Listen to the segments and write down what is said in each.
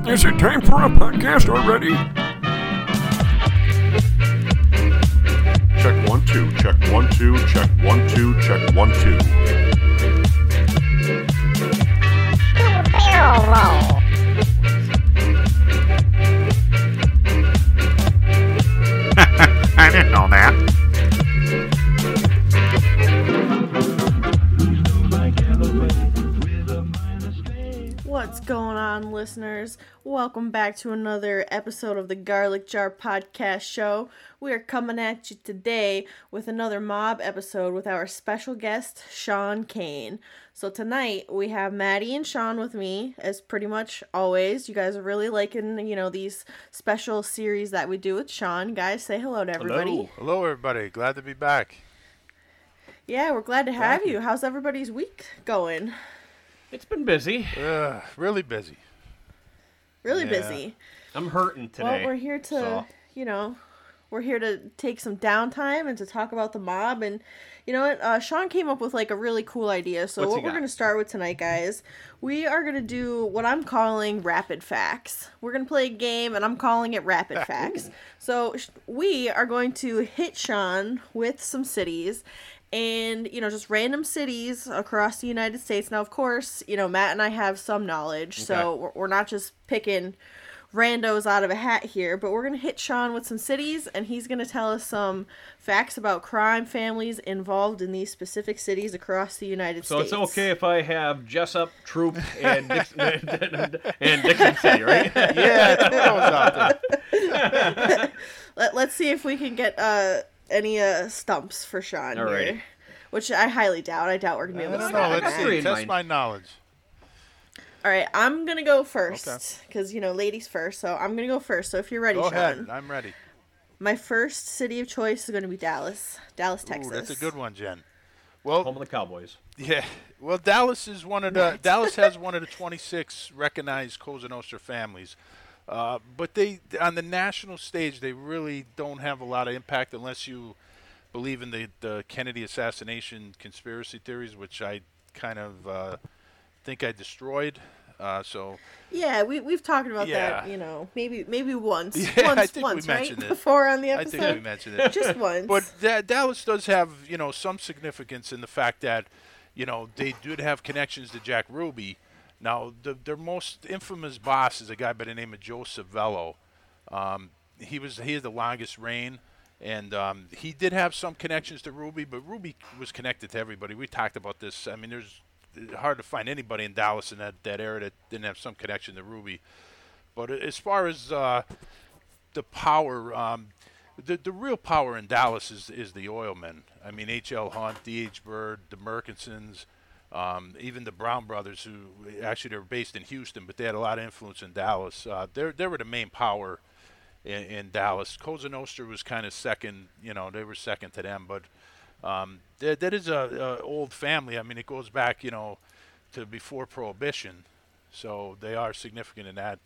Is it time for a podcast already? Check 1 2, check 1 2, check 1 2, check 1 2. Barrel roll. I didn't know that. What's going on, listeners? Welcome back to another episode of the Garlic Jar Podcast Show. We are coming at you today with another mob episode with our special guest, Sean Kane. So tonight, we have Maddie and Sean with me, as pretty much always. You guys are really liking, these special series that we do with Sean. Guys, say hello to everybody. Hello, everybody. Glad to be back. Yeah, we're glad to have you. How's everybody's week going? It's been busy. Really busy. Really Yeah. busy. I'm hurting today. Well, we're here to, we're here to take some downtime and to talk about the mob. And you know what? Sean came up with like a really cool idea. So What's he what we're got? going to start with tonight, guys, we are going to do what I'm calling rapid facts. We're going to play a game and I'm calling it rapid facts. So we are going to hit Sean with some cities. And, just random cities across the United States. Now, of course, Matt and I have some knowledge. So we're not just picking randos out of a hat here. But we're going to hit Sean with some cities. And he's going to tell us some facts about crime families involved in these specific cities across the United So States. it's okay if I have Jessup, Troop, and Dixon, and Dixon City, right? Yeah, two of those out there. Let's see if we can get any stumps for Sean Alrighty. here. Which I highly doubt. I doubt we're going to be I able to don't know. stop Let's that. three see. in Test mind. my knowledge. All right, I'm going to go first. Okay. Because, ladies first. So I'm going to go first. So if you're ready, Go Sean. ahead. I'm ready. My first city of choice is going to be Dallas. Dallas, Ooh, Texas. that's a good one, Jen. Home Well, of the Cowboys. yeah. Well, Dallas is Dallas has one of the 26 recognized Cosa Nostra families. But they, on the national stage, they really don't have a lot of impact unless you believe in the Kennedy assassination conspiracy theories, which I kind of think I destroyed. Yeah, we've talked about Yeah. that, maybe once. Yeah, I once, think we once, mentioned right? it. Before on the I episode. think we mentioned it. Just once. But Dallas does have, some significance in the fact that, they did have connections to Jack Ruby. Now, their most infamous boss is a guy by the name of Joe Savello. He had the longest reign, and he did have some connections to Ruby, but Ruby was connected to everybody. We talked about this. I mean, it's hard to find anybody in Dallas in that era that didn't have some connection to Ruby. But as far as the power, the real power in Dallas is the oil men. I mean, H.L. Hunt, D.H. Byrd, the Murchisons, even the Brown brothers, who actually they were based in Houston, but they had a lot of influence in Dallas. They were the main power in Dallas. Cosa Nostra was kind of second. They were second to them, but that is a old family. I mean, it goes back, to before Prohibition, so they are significant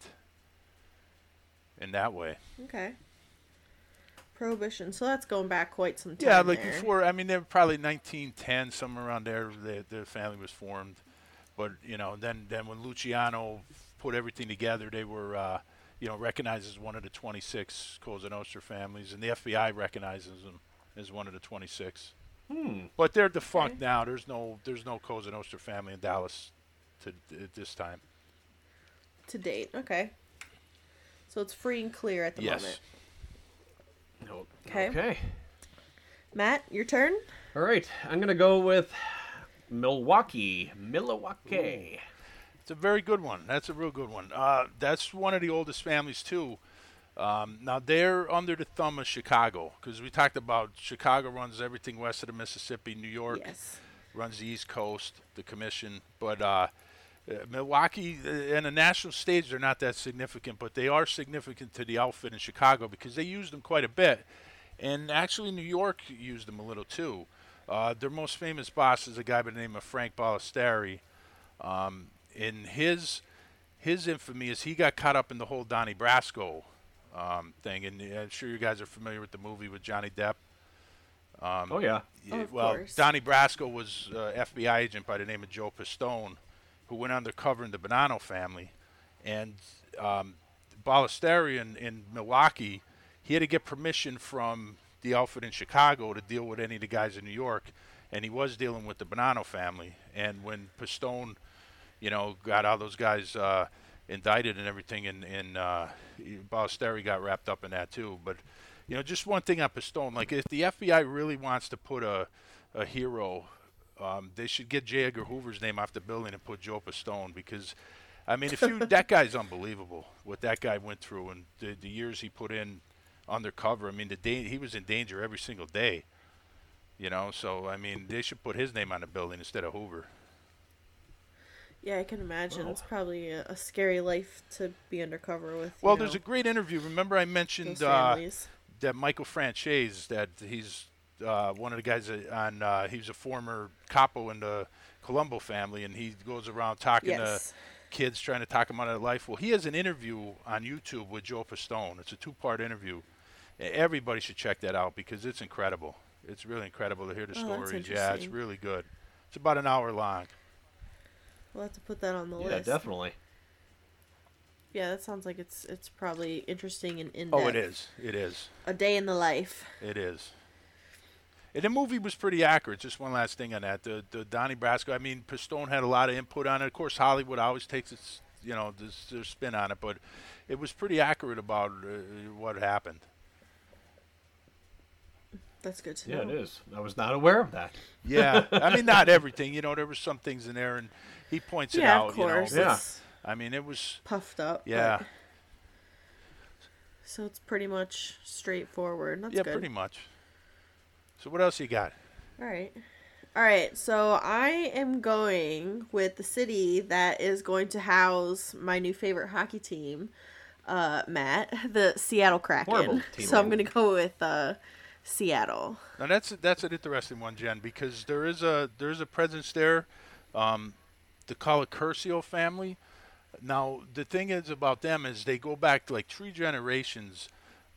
in that way. Okay. Prohibition. So that's going back quite some time. Yeah, like there. before. I mean, they were probably 1910, somewhere around there. The family was formed, but then when Luciano put everything together, they were recognized as one of the 26 Cosa Nostra families, and the FBI recognizes them as one of the 26. But they're defunct now. There's no Cosa Nostra family in Dallas at this time. To date. Okay. So it's free and clear at the Yes. moment. Okay. Okay. Matt, your turn? All right. I'm going to go with Milwaukee. It's a very good one. That's a real good one. That's one of the oldest families, too. Now, they're under the thumb of Chicago, because we talked about Chicago runs everything west of the Mississippi. New York Yes. runs the East Coast, the commission. But Milwaukee, in the national stage, they're not that significant, but they are significant to the outfit in Chicago because they used them quite a bit. And actually, New York used them a little, too. Their most famous boss is a guy by the name of Frank Ballesteri. In his infamy is he got caught up in the whole Donnie Brasco thing, and I'm sure you guys are familiar with the movie with Johnny Depp. Oh, yeah. Of well, course. Donnie Brasco was an FBI agent by the name of Joe Pistone, who went undercover in the Bonanno family, And Ballesteri in Milwaukee, he had to get permission from the outfit in Chicago to deal with any of the guys in New York, and he was dealing with the Bonanno family. And when Pistone, got all those guys indicted and everything, and Ballesteri got wrapped up in that too. But just one thing on Pistone, like if the FBI really wants to put a hero, they should get J. Edgar Hoover's name off the building and put Joe Pistone, because I mean, that guy's unbelievable. What that guy went through and the years he put in undercover. I mean, he was in danger every single day. So I mean, they should put his name on the building instead of Hoover. Yeah, I can imagine. It's probably a scary life to be undercover with. Well, there's a great interview. Remember, I mentioned that Michael Franchese, that he's one of the guys on. He was a former capo in the Colombo family, and he goes around talking to kids, trying to talk them out of life. Well, he has an interview on YouTube with Joe Pistone. It's a 2-part interview. Everybody should check that out because it's incredible. It's really incredible to hear the stories. Yeah, it's really good. It's about an hour long. We'll have to put that on the list. Yeah, definitely. Yeah, that sounds like it's probably interesting and in-depth. Oh, it is. It is. A day in the life. It is. And the movie was pretty accurate. Just one last thing on that. The Donnie Brasco, I mean, Pistone had a lot of input on it. Of course, Hollywood always takes its, their spin on it, but it was pretty accurate about what happened. That's good to know. Yeah, it is. I was not aware of that. Yeah. I mean, not everything. There were some things in there, and he points it out. Of course. Yeah. I mean, it was puffed up. Yeah. So it's pretty much straightforward. That's good. Yeah, pretty much. So what else you got? All right. So I am going with the city that is going to house my new favorite hockey team, Matt, the Seattle Kraken. Horrible team. So I'm going to go with Seattle. Now that's an interesting one, Jen, because there is a presence there. The Curcio family. Now the thing is about them is they go back to like 3 generations.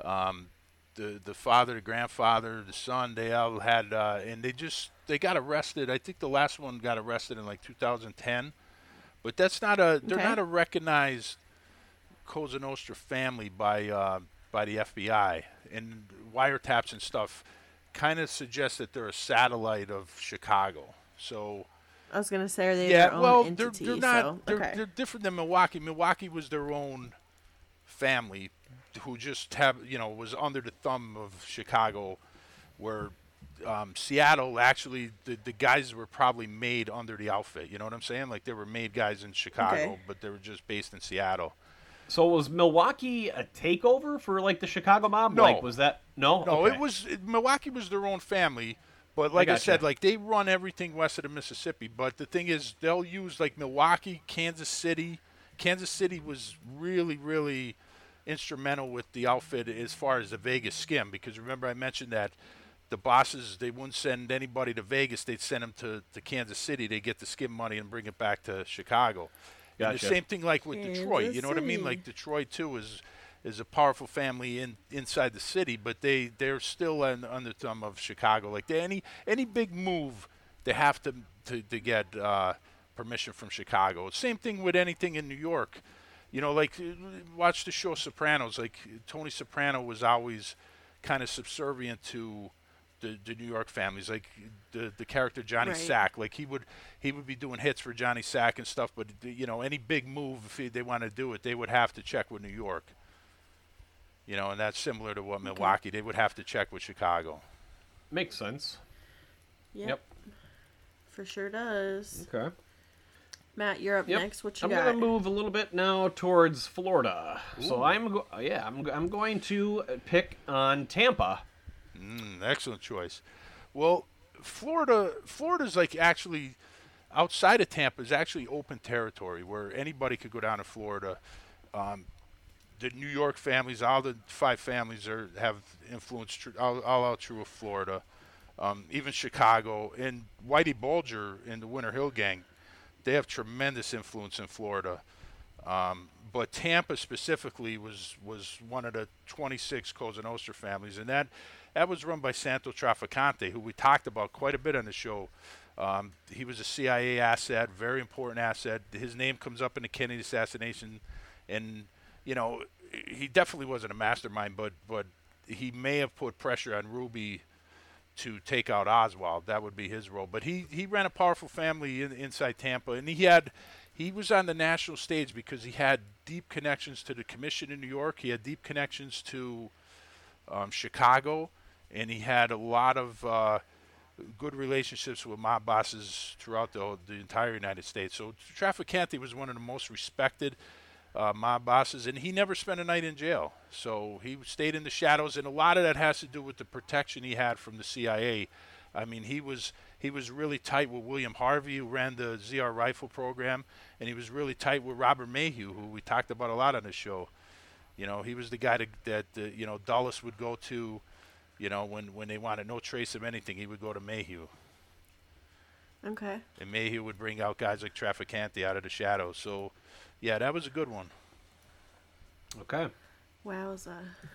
The father, the grandfather, the son, they all had, and they got arrested. I think the last one got arrested in like 2010, but they're not a recognized Cosa Nostra family by the FBI, and wiretaps and stuff kind of suggest that they're a satellite of Chicago. So I was gonna say, are they their own entity? They're not. They're different than Milwaukee. Milwaukee was their own family, who just was under the thumb of Chicago, where Seattle actually the guys were probably made under the outfit. You know what I'm saying? Like they were made guys in Chicago, but they were just based in Seattle. So was Milwaukee a takeover for like the Chicago mob? No. Like was that no? No, Okay. Milwaukee was their own family. But like I said, like they run everything west of the Mississippi. But the thing is, they'll use like Milwaukee, Kansas City. Kansas City was really, really instrumental with the outfit as far as the Vegas skim, because remember I mentioned that the bosses, they wouldn't send anybody to Vegas, they'd send them to Kansas City. They get the skim money and bring it back to Chicago. Gotcha. And the same thing like with Detroit. Kansas You know what I mean? City. Like Detroit too is a powerful family inside the city, but they're still under the thumb of Chicago. Like any big move, they have to get permission from Chicago. Same thing with anything in New York. Like watch the show Sopranos. Like Tony Soprano was always kind of subservient to the New York families. Like the character Johnny Sack. Like he would be doing hits for Johnny Sack and stuff. But any big move, if they want to do it, they would have to check with New York. And that's similar to what Milwaukee. They would have to check with Chicago. Makes sense. Yep. For sure does. Okay. Matt, you're up next. What you got? I'm gonna move a little bit now towards Florida. Ooh. So I'm going to pick on Tampa. Excellent choice. Well, Florida's like actually outside of Tampa is actually open territory where anybody could go down to Florida. The New York families, all the 5 families have influence all out through Florida, even Chicago, and Whitey Bulger and the Winter Hill Gang. They have tremendous influence in Florida. But Tampa specifically was one of the 26 Cosa Nostra families, and that was run by Santo Trafficante, who we talked about quite a bit on the show. He was a CIA asset, very important asset. His name comes up in the Kennedy assassination and he definitely wasn't a mastermind, but he may have put pressure on Ruby to take out Oswald. That would be his role. But he ran a powerful family inside Tampa, and he was on the national stage because he had deep connections to the commission in New York. He had deep connections to Chicago, and he had a lot of good relationships with mob bosses throughout the entire United States. So Trafficante was one of the most respected mob bosses, and he never spent a night in jail. So he stayed in the shadows, and a lot of that has to do with the protection he had from the CIA. I mean, he was really tight with William Harvey, who ran the ZR rifle program, and he was really tight with Robert Mayhew, who we talked about a lot on the show. He was the guy that Dulles would go to, when they wanted no trace of anything. He would go to Mayhew. Okay. And Mayhew would bring out guys like Trafficante out of the shadows. So, yeah, that was a good one. Okay. Wowza.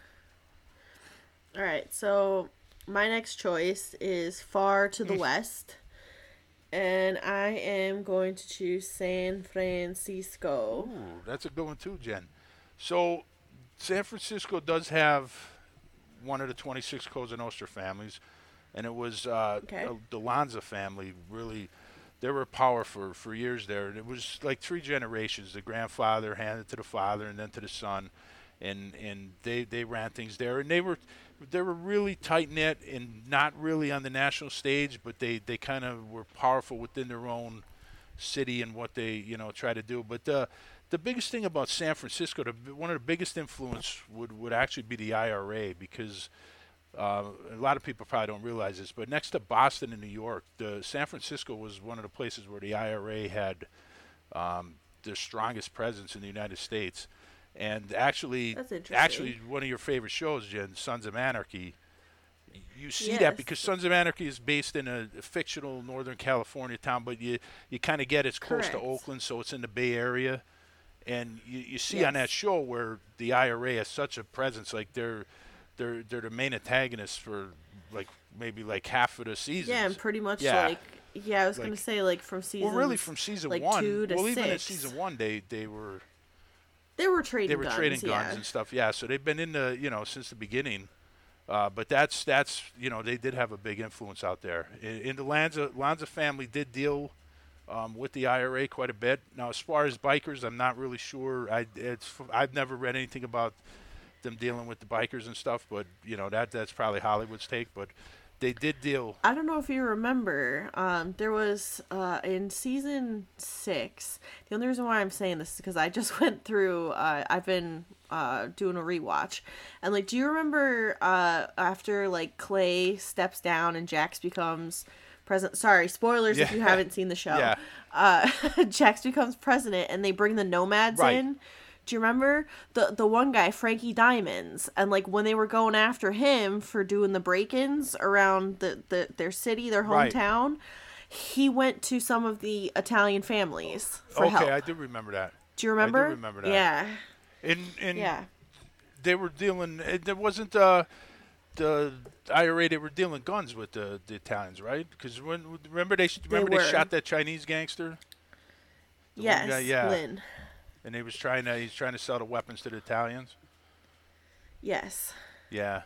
All right, so my next choice is far to the west, and I am going to choose San Francisco. Ooh, that's a good one too, Jen. So, San Francisco does have one of the 26 Cosa Nostra families, and it was the Lanza family. Really, they were power for years there. And it was like 3 generations. The grandfather handed to the father and then to the son, and they ran things there. And they were really tight-knit and not really on the national stage, but they kind of were powerful within their own city and what they try to do. But the biggest thing about San Francisco, one of the biggest influence would actually be the IRA, because a lot of people probably don't realize this, but next to Boston and New York, San Francisco was one of the places where the IRA had their strongest presence in the United States. And actually, one of your favorite shows, Jen, Sons of Anarchy, you see that because Sons of Anarchy is based in a fictional Northern California town, but you kind of get it's close to Oakland, so it's in the Bay Area. And you see on that show where the IRA has such a presence, like they're the main antagonists for maybe half of the season. Yeah, and pretty much I was gonna say from season. Well, really from season 1. 2 to 6. Even in season 1, they were trading guns. Trading guns and stuff. Yeah, so they've been in the since the beginning. But that's they did have a big influence out there. In the Lanza family did deal with the IRA quite a bit. Now, as far as bikers, I'm not really sure. I've never read anything about them dealing with the bikers and stuff, but that's probably Hollywood's take. But they did deal. I don't know if you remember. There was in season 6. The only reason why I'm saying this is because I just went through. I've been doing a rewatch, and do you remember after Clay steps down and Jax becomes president? Sorry, spoilers if you haven't seen the show. Yeah. Jax becomes president, and they bring the nomads in. Do you remember the one guy, Frankie Diamonds, and when they were going after him for doing the break-ins around their city, their hometown, he went to some of the Italian families for help. Okay, I do remember that. Do you remember? I do remember that. Yeah. And they were dealing. There wasn't the IRA. They were dealing guns with the Italians, right? Because remember they shot that Chinese gangster. Yes, guy, Lynn. And he's trying to sell the weapons to the Italians. Yes. Yeah.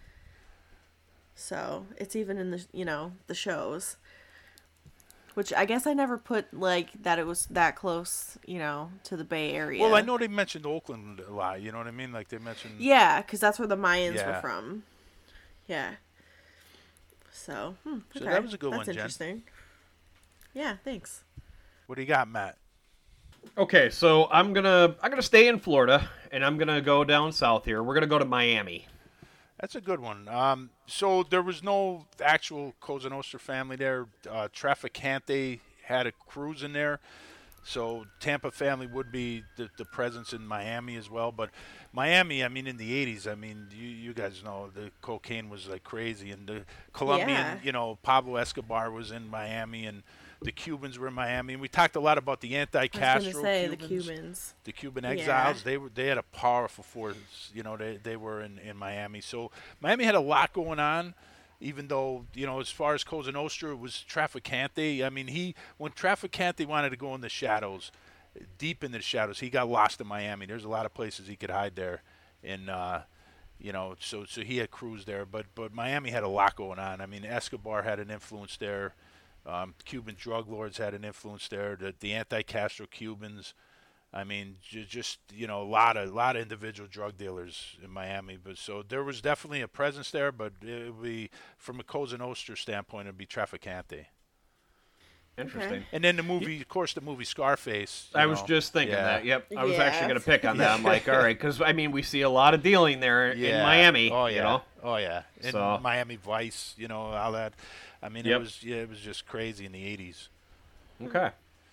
So it's even in the shows, which I guess I never put that it was that close, to the Bay Area. Well, I know they mentioned Oakland a lot. You know what I mean? They mentioned. Yeah, because that's where the Mayans were from. Yeah. So. Okay. So that was a good one, Jen. That's interesting. Yeah. Thanks. What do you got, Matt? Okay, so I'm gonna stay in Florida, and I'm gonna go down south here. We're gonna go to Miami. That's a good one. So there was no actual Cosa Nostra family there. Trafficante had a cruise in there, so Tampa family would be the presence in Miami as well. But Miami, I mean, in the 80s, I mean, you guys know the cocaine was crazy, and the Colombian, Pablo Escobar was in Miami, and the Cubans were in Miami, and we talked a lot about the anti-Castro I was gonna say, Cubans, the Cuban exiles. They had a powerful force. They were in Miami. So Miami had a lot going on, even though as far as Cosa Nostra, it was Trafficante. I mean, when Trafficante wanted to go in the shadows, deep into the shadows. He got lost in Miami. There's a lot of places he could hide there, and so he had crews there. But Miami had a lot going on. I mean, Escobar had an influence there. Cuban drug lords had an influence there. The anti-Castro Cubans. I mean, just a lot of individual drug dealers in Miami. But so there was definitely a presence there. But it would be, from a Cosa Nostra standpoint, it'd be Trafficante. Interesting. Okay. And then the movie, of course, the movie Scarface. I was just thinking that. Yep. I was actually going to pick on that. I'm like, all right, because I mean, we see a lot of dealing there in Miami. Oh yeah. You know? Oh yeah. And So Miami Vice, all that. I mean, it was just crazy in the 80s. Okay.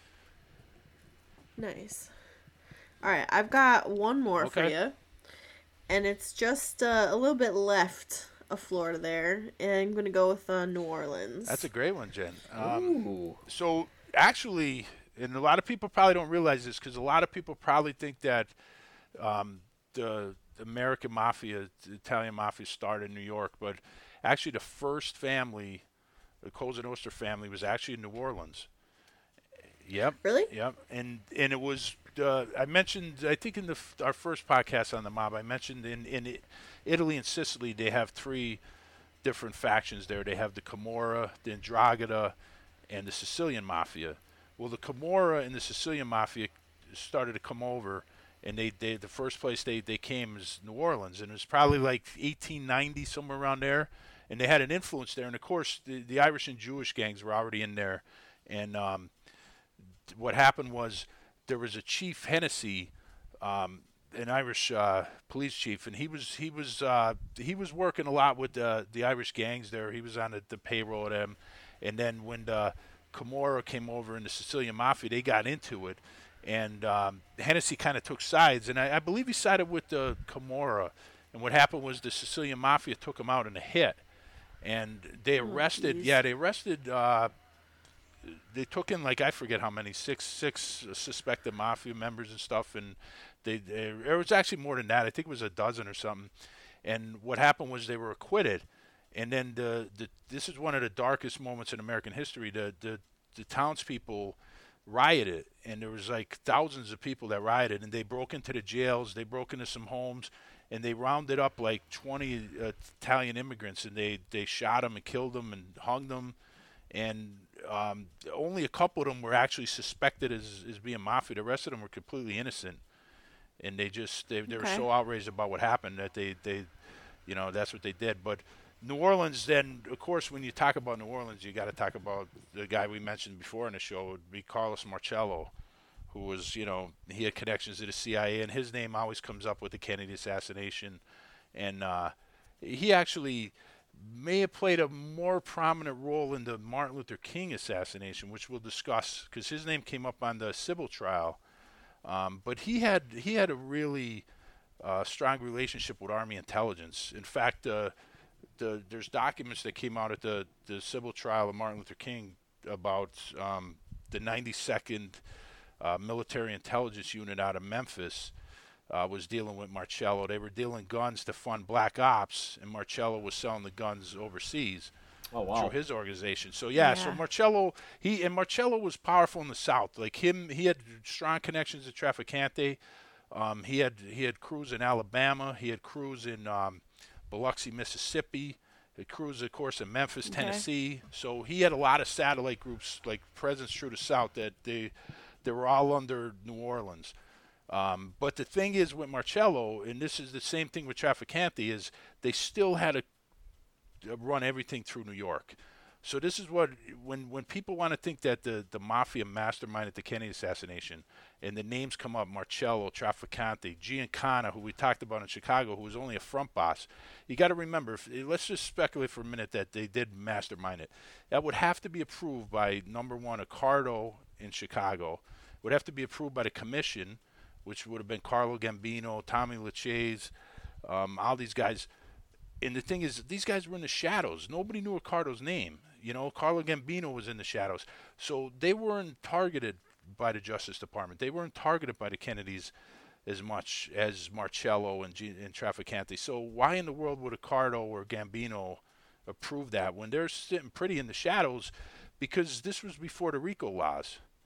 Nice. All right, I've got one more for you, and it's just a little bit left of Florida there, and I'm going to go with New Orleans. That's a great one, Jen. Ooh. So actually, and a lot of people probably don't realize this, because a lot of people probably think that the American Mafia, the Italian Mafia, started in New York, but actually the first family, the Cosa Nostra family, was actually in New Orleans. Yep. Really? Yep. And it was I mentioned, I think in our first podcast on the mob, I mentioned in Italy and Sicily they have 3 different factions there. They have the Camorra, the 'Ndrangheta, and the Sicilian Mafia. Well, the Camorra and the Sicilian Mafia started to come over, and they the first place they came was New Orleans, and it was probably like 1890, somewhere around there, and they had an influence there. And of course, the Irish and Jewish gangs were already in there, and what happened was there was a Chief Hennessy, an Irish police chief, and he was working a lot with the Irish gangs there. He was on the payroll of them, and then when the Camorra came over and the Sicilian Mafia, they got into it, and Hennessy kind of took sides, and I believe he sided with the Camorra. And what happened was the Sicilian Mafia took him out in a hit, and they arrested. They took in, like, I forget how many, six suspected mafia members and stuff, and there was actually more than that. I think it was a dozen or something. And what happened was they were acquitted. And then this is one of the darkest moments in American history. The townspeople rioted, and there was like thousands of people that rioted, and they broke into the jails, they broke into some homes, and they rounded up like 20 Italian immigrants, and they shot them and killed them and hung them. And only a couple of them were actually suspected as being mafia. The rest of them were completely innocent, and they were so outraged about what happened that they that's what they did. But New Orleans, then, of course, when you talk about New Orleans, you got to talk about the guy we mentioned before in the show. It would be Carlos Marcello, who was, he had connections to the CIA, and his name always comes up with the Kennedy assassination, and he actually may have played a more prominent role in the Martin Luther King assassination, which we'll discuss, because his name came up on the Sybil trial. But he had a really strong relationship with Army intelligence. In fact, there's documents that came out at the Sybil trial of Martin Luther King about the 92nd Military Intelligence Unit out of Memphis. Was dealing with Marcello. They were dealing guns to fund black ops, and Marcello was selling the guns overseas through his organization. So so Marcello was powerful in the South. Like him, he had strong connections to Trafficante. He had crews in Alabama. He had crews in Biloxi, Mississippi. He had crews, of course, in Memphis, Tennessee. So he had a lot of satellite groups, like presence through the South, that they were all under New Orleans. But the thing is with Marcello, and this is the same thing with Trafficante, is they still had to run everything through New York. So this is what, when people want to think that the mafia masterminded the Kennedy assassination, and the names come up, Marcello, Trafficante, Giancana, who we talked about in Chicago, who was only a front boss, you got to remember, let's just speculate for a minute that they did mastermind it. That would have to be approved by, number one, Accardo in Chicago, would have to be approved by the commission, which would have been Carlo Gambino, Tommy Lachaise, all these guys. And the thing is, these guys were in the shadows. Nobody knew Accardo's name. Carlo Gambino was in the shadows. So they weren't targeted by the Justice Department. They weren't targeted by the Kennedys as much as Marcello and Trafficante. So why in the world would Accardo or Gambino approve that when they're sitting pretty in the shadows? Because this was before the RICO laws.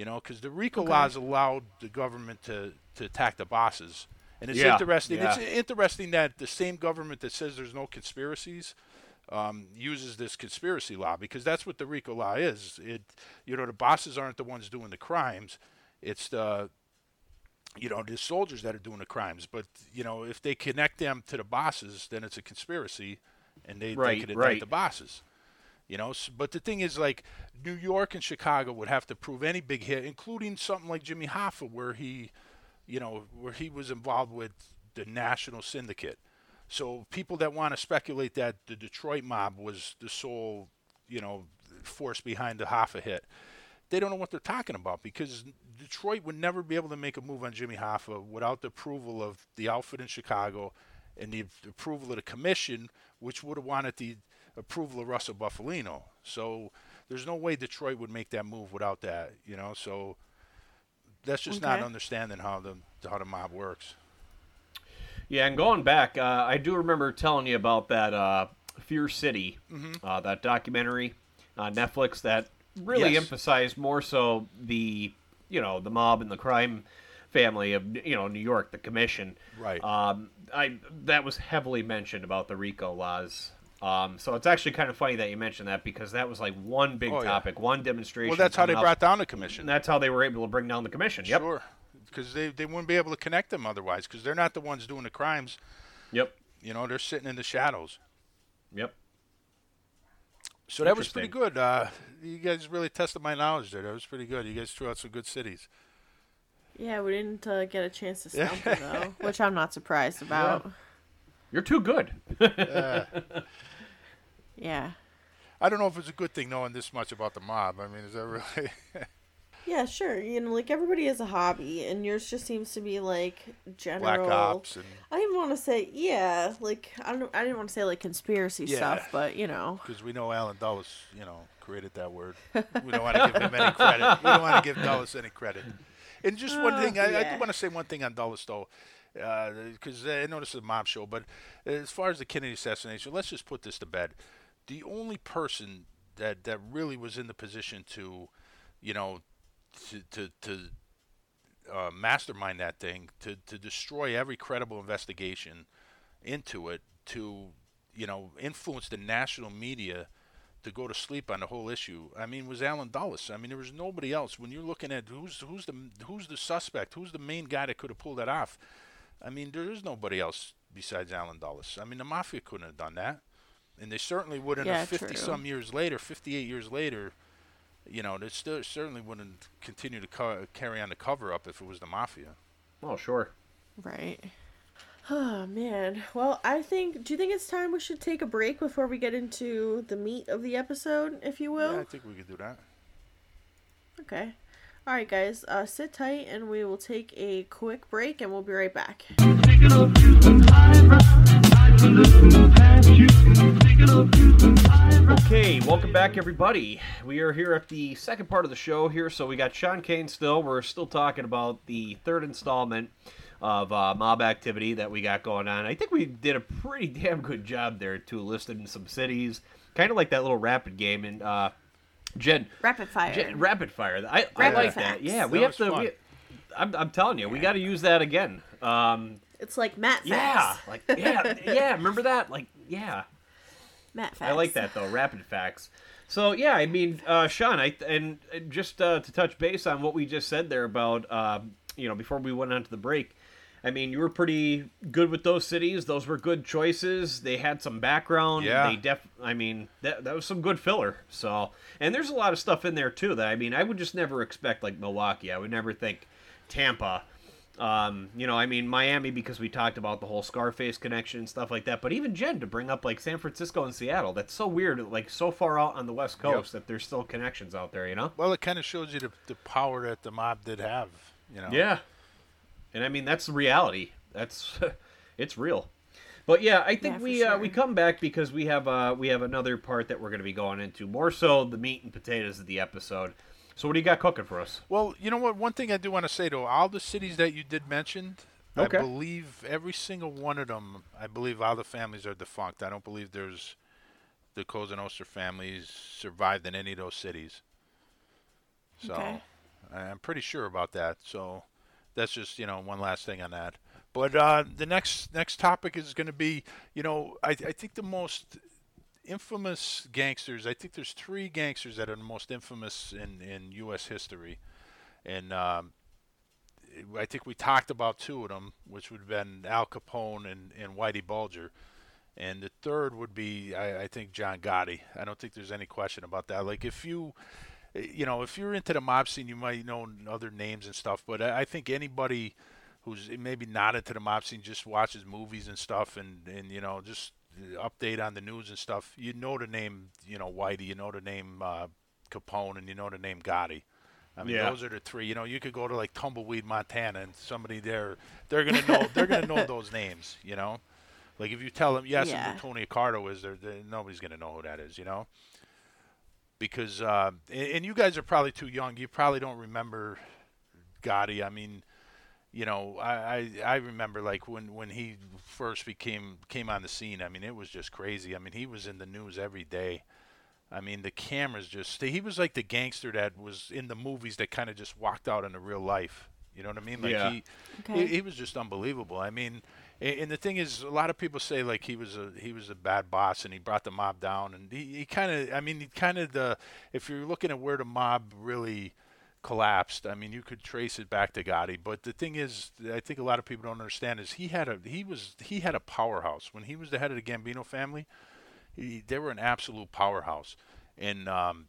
because the RICO Okay. laws allowed the government to attack the bosses. And it's Yeah, interesting. yeah. It's interesting that the same government that says there's no conspiracies uses this conspiracy law, because that's what the RICO law is. The bosses aren't the ones doing the crimes. It's the soldiers that are doing the crimes. But, if they connect them to the bosses, then it's a conspiracy, and they Right, could indict right. the bosses. But the thing is, like, New York and Chicago would have to prove any big hit, including something like Jimmy Hoffa, where he was involved with the national syndicate. So people that want to speculate that the Detroit mob was the sole, force behind the Hoffa hit, they don't know what they're talking about, because Detroit would never be able to make a move on Jimmy Hoffa without the approval of the outfit in Chicago and the approval of the commission, which would have wanted the approval of Russell Buffalino. So there's no way Detroit would make that move without that, So that's just not Okay. understanding how the mob works. Yeah, and going back, I do remember telling you about that Fear City, that documentary on Netflix that really Yes. emphasized more so the mob and the crime family of New York, the commission. Right. That was heavily mentioned about the RICO laws. So it's actually kind of funny that you mentioned that, because that was like one big Oh, yeah. topic, one demonstration. Well, that's how they coming up, brought down the commission. and that's how they were able to bring down the commission. Yep. Sure. Because they wouldn't be able to connect them otherwise, because they're not the ones doing the crimes. Yep. They're sitting in the shadows. Yep. So that was pretty Interesting. good. You guys really tested my knowledge there. That was pretty good. You guys threw out some good cities. Yeah, we didn't get a chance to stump her, though, which I'm not surprised about. You're too good. Yeah. I don't know if it's a good thing knowing this much about the mob. I mean, is that really? Yeah, sure. Like, everybody has a hobby, and yours just seems to be, like, general... Black ops and I didn't want to say, yeah, like, I didn't want to say, like, conspiracy Yeah. stuff, but, because we know Alan Dulles, created that word. We don't want to give him any credit. We don't want to give Dulles any credit. And just one thing, I yeah. do want to say one thing on Dulles, though, because I know this is a mob show, but as far as the Kennedy assassination, let's just put this to bed. The only person that really was in the position to, mastermind that thing, to destroy every credible investigation into it, to influence the national media to go to sleep on the whole issue, I mean, was Alan Dulles. I mean, there was nobody else. When you're looking at who's the suspect, who's the main guy that could have pulled that off, I mean, there is nobody else besides Alan Dulles. I mean, the mafia couldn't have done that, and they certainly wouldn't Yeah, have 50 true. some years later, 58 years later. They still certainly wouldn't continue to carry on the cover up if it was the mafia. Oh, sure. Right. Oh, man. Well, do you think it's time we should take a break before we get into the meat of the episode, if you will? Yeah, I think we could do that. Okay. All right, guys. Sit tight, and we will take a quick break, and we'll be right back. Okay, welcome back, everybody. We are here at the second part of the show here, so we got Sean Kane still. We're still talking about the third installment of mob activity that we got going on. I think we did a pretty damn good job there, too, listing some cities, kind of like that little rapid game. And Jen, Rapid fire. rapid fire. I Rapid like facts. that. Yeah, That we have was to. fun. I'm telling you, we got to use that again. It's like Matt Yeah, facts. like yeah. Remember that? Like yeah. Matt facts. I like that though, rapid facts. So yeah, I mean, Sean, just to touch base on what we just said there about before we went on to the break. I mean, you were pretty good with those cities. Those were good choices. They had some background. Yeah. I mean, that was some good filler. So, and there's a lot of stuff in there too that I would just never expect, like Milwaukee. I would never think Tampa. I mean, Miami, because we talked about the whole Scarface connection and stuff like that. But even Jen, to bring up like San Francisco and Seattle, that's so weird. Like so far out on the West Coast that there's still connections out there. Well, it kind of shows you the power that the mob did have. Yeah. And I mean, that's the reality. That's it's real. But yeah, I think Yeah, for we sure. come back because we have another part that we're going to be going into, more so the meat and potatoes of the episode. So what do you got cooking for us? Well, you know what? One thing I do want to say, though, all the cities that you did mention, Okay. I believe every single one of them, I believe all the families are defunct. I don't believe there's the Cosa Nostra families survived in any of those cities. So, Okay. I'm pretty sure about that. So that's just one last thing on that. But the next topic is going to be, I think the most infamous gangsters. I think there's 3 gangsters that are the most infamous in U.S. history, and I think we talked about 2 of them, which would have been Al Capone and Whitey Bulger. And the third would be, I think, John Gotti. I don't think there's any question about that. Like, if if you're into the mob scene, you might know other names and stuff. But I think anybody who's maybe not into the mob scene, just watches movies and stuff, and just update on the news and stuff, you know the name, Whitey, you know the name Capone, and you know the name Gotti. I mean, those are the 3. You could go to like Tumbleweed, Montana, and somebody there, they're gonna know those names. Like if you tell them, yes, who Tony Accardo is, nobody's gonna know who that is. Because and you guys are probably too young. You probably don't remember Gotti. I mean, I remember like when he first came on the scene. I mean, it was just crazy. I mean, he was in the news every day. I mean, the cameras he was like the gangster that was in the movies that kind of just walked out into real life. You know what I mean? Like he was just unbelievable. I mean, and the thing is, a lot of people say like he was a bad boss and he brought the mob down, and he kind of if you're looking at where the mob really collapsed, I mean, you could trace it back to Gotti. But the thing is, I think a lot of people don't understand is he had a powerhouse when he was the head of the Gambino family. They were an absolute powerhouse, and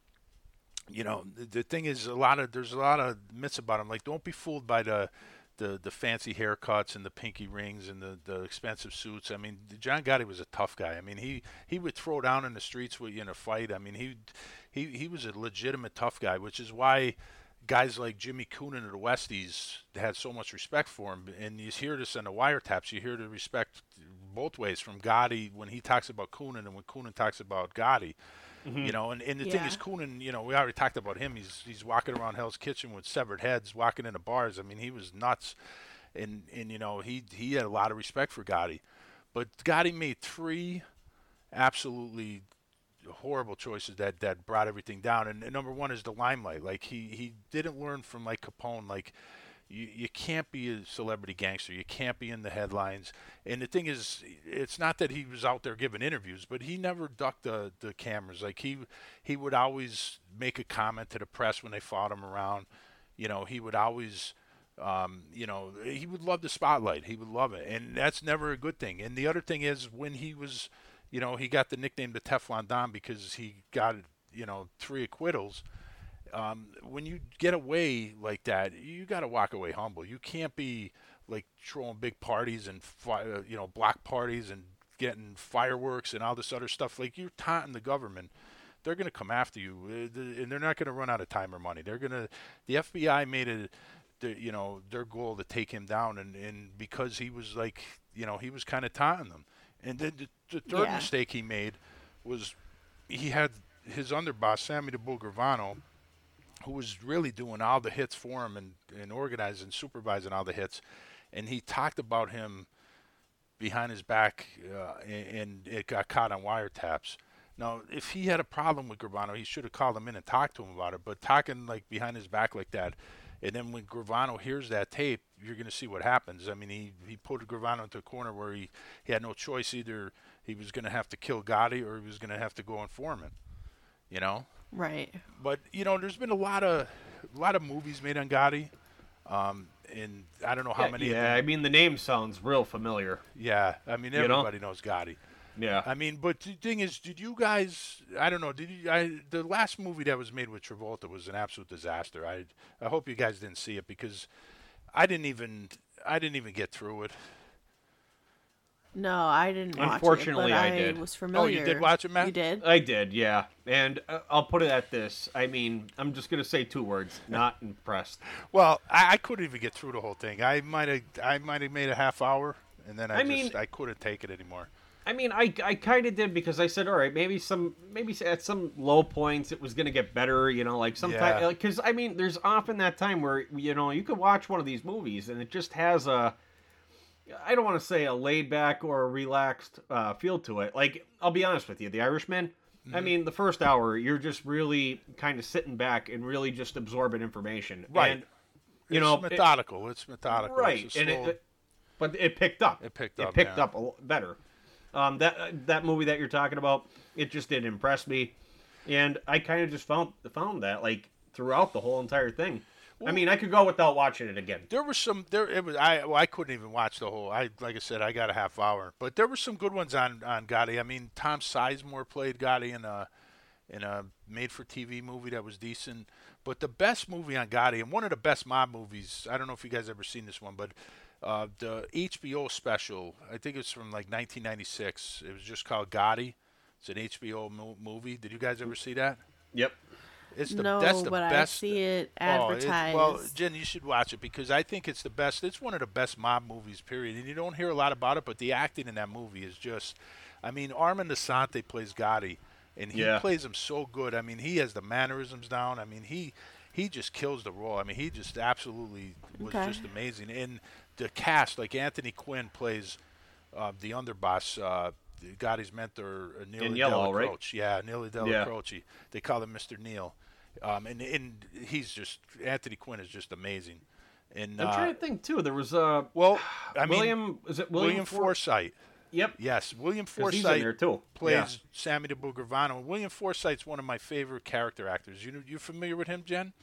the thing is, there's a lot of myths about him. Like, don't be fooled by the fancy haircuts and the pinky rings and the expensive suits. I mean, John Gotti was a tough guy. I mean, he would throw down in the streets with you in a fight. I mean, he was a legitimate tough guy, which is why guys like Jimmy Coonan of the Westies had so much respect for him. And you hear this in the wiretaps. You hear the respect both ways from Gotti when he talks about Coonan and when Coonan talks about Gotti. And the thing is, Coonan, we already talked about him. He's walking around Hell's Kitchen with severed heads, walking into bars. I mean, he was nuts, and he had a lot of respect for Gotti. But Gotti made 3 absolutely horrible choices that brought everything down. And number one is the limelight. Like he didn't learn from like Capone. Like you can't be a celebrity gangster. You can't be in the headlines. And the thing is, it's not that he was out there giving interviews, but he never ducked the cameras. Like he would always make a comment to the press when they fought him around. He would always, he would love the spotlight. He would love it. And that's never a good thing. And the other thing is when he was, he got the nickname the Teflon Don because he got, 3 acquittals. When you get away like that, you got to walk away humble. You can't be like throwing big parties and block parties and getting fireworks and all this other stuff. Like, you're taunting the government. They're going to come after you, and they're not going to run out of time or money. The FBI made their goal to take him down, and because he was like, he was kind of taunting them. And then the third mistake he made was he had his underboss, Sammy the Bull Gravano, who was really doing all the hits for him and organizing, supervising all the hits. And he talked about him behind his back, and it got caught on wiretaps. Now, if he had a problem with Gravano, he should have called him in and talked to him about it. But talking like behind his back like that, and then when Gravano hears that tape, you're going to see what happens. I mean, he put Gravano into a corner where he had no choice. Either he was going to have to kill Gotti or he was going to have to go informant, Right. But, there's been a lot of movies made on Gotti. And I don't know how many. Yeah, I mean, the name sounds real familiar. Yeah, I mean, everybody knows Gotti. Yeah. I mean, but the thing is, did you guys, I don't know, the last movie that was made with Travolta was an absolute disaster. I hope you guys didn't see it because I didn't even get through it. No, I didn't watch Unfortunately, it, but I did. was familiar. Oh, you did watch it, Matt? You did? I did, yeah. And I'll put it at this. I mean, I'm just going to say 2 words. Not impressed. Well, I couldn't even get through the whole thing. I might have made a half hour, and then I couldn't take it anymore. I mean, I kind of did because I said, all right, maybe at some low points it was going to get better, like sometimes, because I mean, there's often that time where, you could watch one of these movies and it just has I don't want to say a laid back or a relaxed feel to it. Like, I'll be honest with you, The Irishman, I mean, the first hour, you're just really kind of sitting back and really just absorbing information. Right. And, It's methodical. It's methodical. Right. It's a And slow- but it picked up. It picked up, picked yeah. up better. That movie that you're talking about, it just didn't impress me. And I kind of just found that, like, throughout the whole entire thing. I mean, I could go without watching it again. There were some there. It was I couldn't even watch the whole. Like I said, I got a half hour, but there were some good ones on Gotti. I mean, Tom Sizemore played Gotti in a made-for-TV movie that was decent. But the best movie on Gotti, and one of the best mob movies. I don't know if you guys ever seen this one, but the HBO special. I think it's from like 1996. It was just called Gotti. It's an HBO movie. Did you guys ever see that? Yep. It's No, that's the but best. I see it Oh, advertised. well, Jen, you should watch it because I think it's the best. It's one of the best mob movies, period. And you don't hear a lot about it, but the acting in that movie is just. I mean, Armand Assante plays Gotti, and he plays him so good. I mean, he has the mannerisms down. I mean, he just kills the role. I mean, he just absolutely was just amazing. And the cast, like Anthony Quinn plays the underboss. Gotti's mentor, Neil In yellow, right? Croce. Yeah, Neil Della Croce. They call him Mr. Neil. And he's just Anthony Quinn is just amazing. And I'm trying to think too. There was well, I William. Is it William Forsythe? Yep. Yes, William 'Cause he's in Forsythe there too. plays Sammy the Boo Gravano. William Forsythe's one of my favorite character actors. You familiar with him, Jen?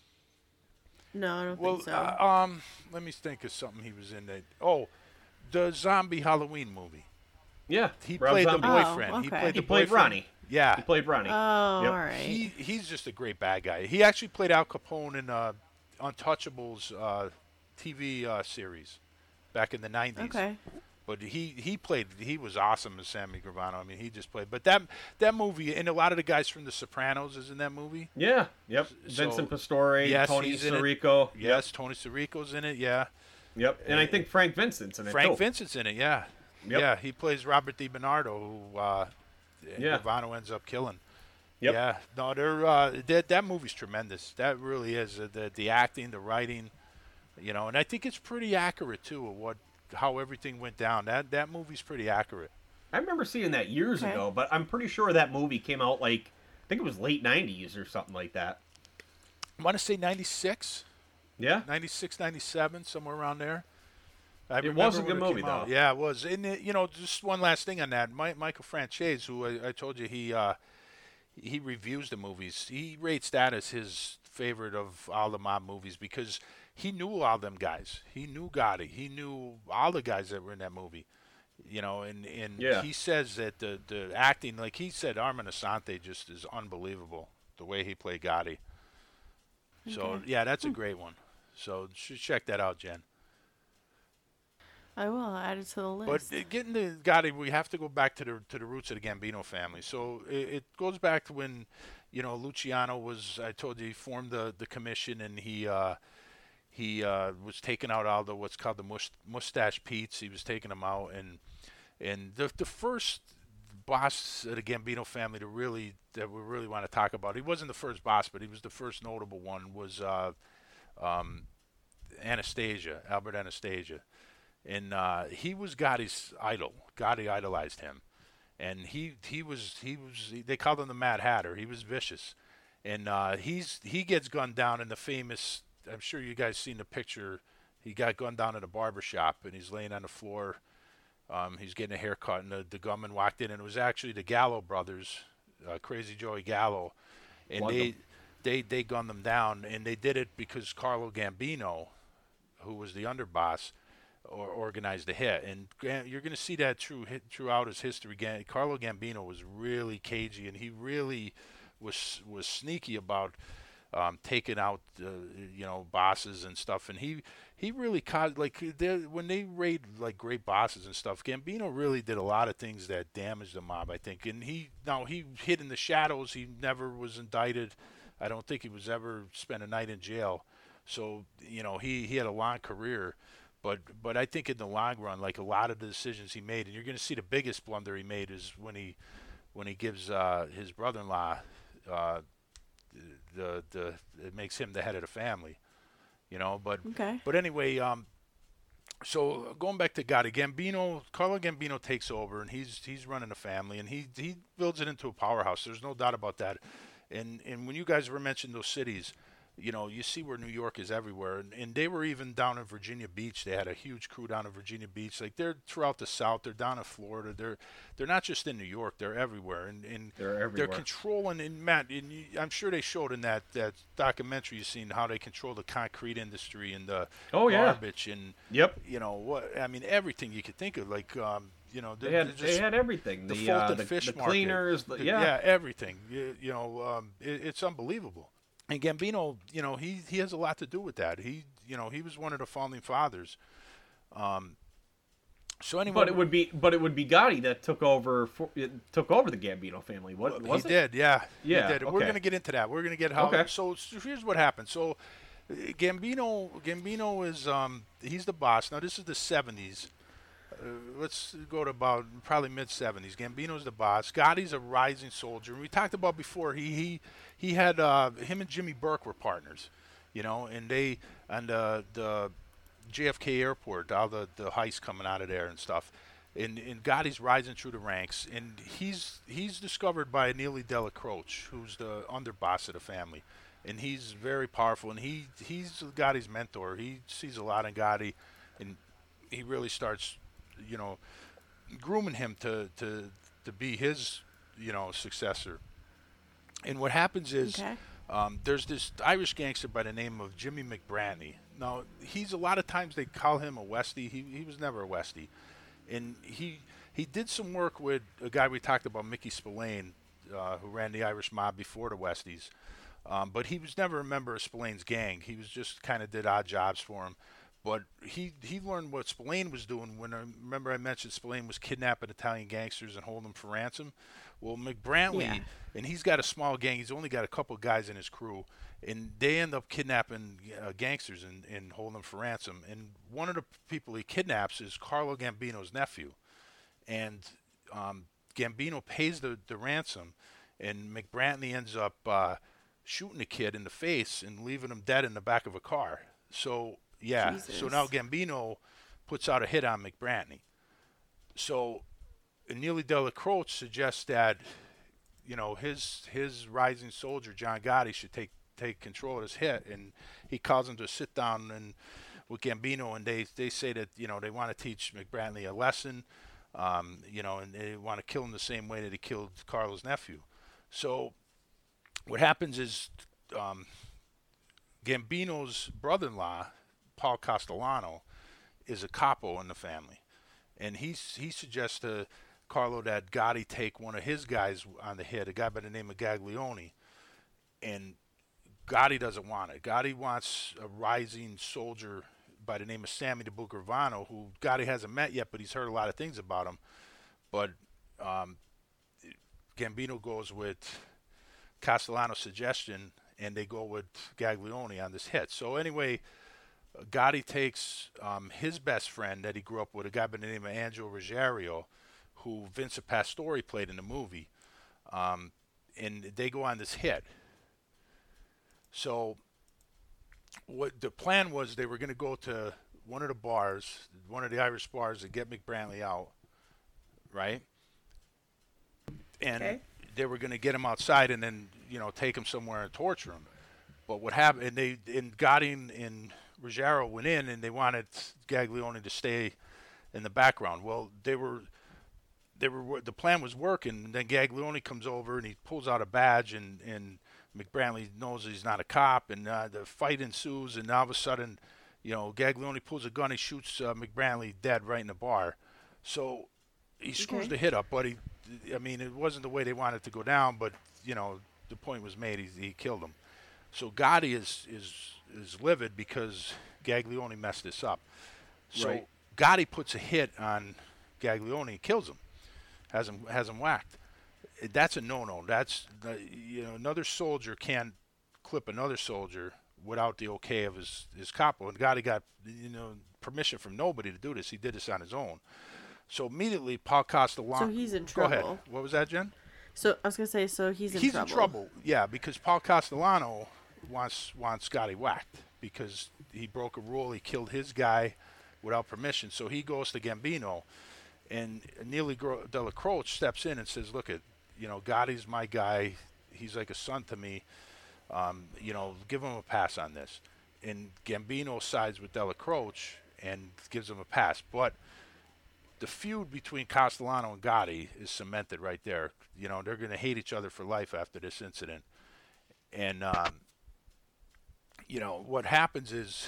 No, I don't Well, think so. let me think of something he was in. The zombie Halloween movie. Yeah. He Rob played Zombie. the boyfriend. Oh, He okay. played the He played boyfriend. Ronnie. Yeah. He played Ronnie. Oh, Yep. all right. He's just a great bad guy. He actually played Al Capone in Untouchables TV series back in the 90s. Okay. But he was awesome as Sammy Gravano. I mean, he just played. But that movie, and a lot of the guys from The Sopranos is in that movie. Yeah. Yep. So- Vincent Pastore, Yes, Tony he's in it. Sirico. Yes, Tony Sirico's in it, yeah. Yep. And I think Frank Vincent's in it Frank too. Vincent's in it, yeah. Yep. Yeah, he plays Robert DiBernardo, who Gravano ends up killing. Yep. Yeah, no, that movie's tremendous. That really is the acting, the writing, and I think it's pretty accurate too of how everything went down. That movie's pretty accurate. I remember seeing that years Okay. ago, but I'm pretty sure that movie came out I think it was late 90s or something like that. I want to say 96, Yeah. 96, 97, somewhere around there. I It remember was a when good it came movie, out. though. Yeah, it was. And just one last thing on that, Michael Franchese, who I told you he reviews the movies. He rates that as his favorite of all the mob movies because he knew all them guys. He knew Gotti. He knew all the guys that were in that movie. And he says that the acting, like he said, Armand Assante just is unbelievable the way he played Gotti. So Okay. yeah, that's a great one. So you should check that out, Jen. I will add it to the list. But getting to Gotti, we have to go back to the roots of the Gambino family. So it goes back to when, Luciano was. I told you he formed the commission, and he was taking out all the what's called the mustache Pete's. He was taking them out, and the first boss of the Gambino family that we really want to talk about. He wasn't the first boss, but he was the first notable one. Was Anastasia, Albert Anastasia. And he was Gotti's idol. Gotti idolized him, and he was. They called him the Mad Hatter. He was vicious, and he gets gunned down in the famous. I'm sure you guys seen the picture. He got gunned down at a barber shop, and he's laying on the floor. He's getting a haircut, and the gunman walked in, and it was actually the Gallo brothers, Crazy Joey Gallo, and they gunned them down, and they did it because Carlo Gambino, who was the underboss, organized the hit, and you're going to see that throughout his history. Carlo Gambino was really cagey, and he really was sneaky about taking out bosses and stuff. And he really caused when they raid great bosses and stuff. Gambino really did a lot of things that damaged the mob, I think. And he hid in the shadows. He never was indicted. I don't think he was ever spent a night in jail. So he had a long career. But I think in the long run, a lot of the decisions he made, and you're going to see the biggest blunder he made is when he gives his brother-in-law it makes him the head of the family, But Okay. But anyway, So going back to Gotti, Carlo Gambino takes over, and he's running a family, and he builds it into a powerhouse. There's no doubt about that. And when you guys were mentioning those cities, you see where New York is everywhere, and they were even down in Virginia Beach. They had a huge crew down in Virginia Beach. Like they're throughout the South. They're down in Florida. They're not just in New York. They're everywhere, and They're everywhere. they're controlling. And Matt, I'm sure they showed in that documentary you've seen how they control the concrete industry and the garbage and Yep. what I mean, everything you could think of. Like They had everything. The Fulton Fish the Market, cleaners. Everything. It's unbelievable. And Gambino, he has a lot to do with that. He was one of the founding fathers. So anyway, But it would be Gotti that took over the Gambino family. What was he it? did, yeah. Yeah, He did. We're okay. going to get into that. We're going to get how. Okay. So here's what happened. So Gambino is he's the boss. Now this is the 70s. Let's go to about probably mid 70s. Gambino's the boss. Gotti's a rising soldier. And we talked about before. He had him and Jimmy Burke were partners, and they on the JFK airport, all the heists coming out of there and stuff. And Gotti's rising through the ranks, and he's discovered by Neely Delacroce, who's the underboss of the family, and he's very powerful. And he's Gotti's mentor. He sees a lot in Gotti, and he really starts grooming him to be his successor. And what happens is there's this Irish gangster by the name of Jimmy McBrantney. Now he's a lot of times they call him a Westie. He was never a Westie, and he did some work with a guy we talked about, Mickey Spillane, who ran the Irish mob before the Westies. But he was never a member of Spillane's gang. He was just kind of did odd jobs for him. But he learned what Spillane was doing when I mentioned Spillane was kidnapping Italian gangsters and holding them for ransom. Well, McBrantney, and he's got a small gang. He's only got a couple guys in his crew, and they end up kidnapping gangsters and holding them for ransom. And one of the people he kidnaps is Carlo Gambino's nephew, and Gambino pays the ransom, and McBrantney ends up shooting the kid in the face and leaving him dead in the back of a car. So. Yeah, Jesus. So now Gambino puts out a hit on McBrantney. So Neely Delacroce suggests that, his rising soldier, John Gotti, should take control of this hit, and he calls him to sit down and with Gambino, and they say that, they want to teach McBrantney a lesson, and they want to kill him the same way that he killed Carlo's nephew. So what happens is Gambino's brother-in-law, Paul Castellano, is a capo in the family, and he suggests to Carlo that Gotti take one of his guys on the hit, a guy by the name of Gaglione, and Gotti doesn't want it. Gotti wants a rising soldier by the name of Sammy de Bucravano, who Gotti hasn't met yet, but he's heard a lot of things about him. But Gambino goes with Castellano's suggestion, and they go with Gaglione on this hit. So anyway, Gotti takes his best friend that he grew up with, a guy by the name of Angelo Ruggiero, who Vincent Pastore played in the movie, and they go on this hit. So what the plan was, they were going to go to one of the bars, one of the Irish bars, to get McBrantney out, right? And they were going to get him outside and then, take him somewhere and torture him. But what happened, and Gotti and Ruggiero went in, and they wanted Gaglione to stay in the background. Well, the plan was working, and then Gaglione comes over and he pulls out a badge, and McBrantney knows he's not a cop, and the fight ensues, and all of a sudden, Gaglione pulls a gun, he shoots McBrantney dead right in the bar. So he screws the hit up, but it wasn't the way they wanted it to go down, but the point was made. He killed him. So Gotti is livid because Gaglione messed this up. So Right. Gotti puts a hit on Gaglione and kills him, has him whacked. That's a no-no. That's another soldier can't clip another soldier without the okay of his capo. And Gotti got permission from nobody to do this. He did this on his own. So immediately Paul Castellano. So he's in Go ahead. trouble. What was that, Jen? So I was gonna say, he's in trouble. Yeah, because Paul Castellano wants Gotti whacked because he broke a rule. He killed his guy without permission. So he goes to Gambino, and Neely Della Croce steps in and says, "Look, Gotti's my guy. He's like a son to me. Give him a pass on this." And Gambino sides with Della Croce and gives him a pass. But the feud between Castellano and Gotti is cemented right there. They're going to hate each other for life after this incident. And, what happens is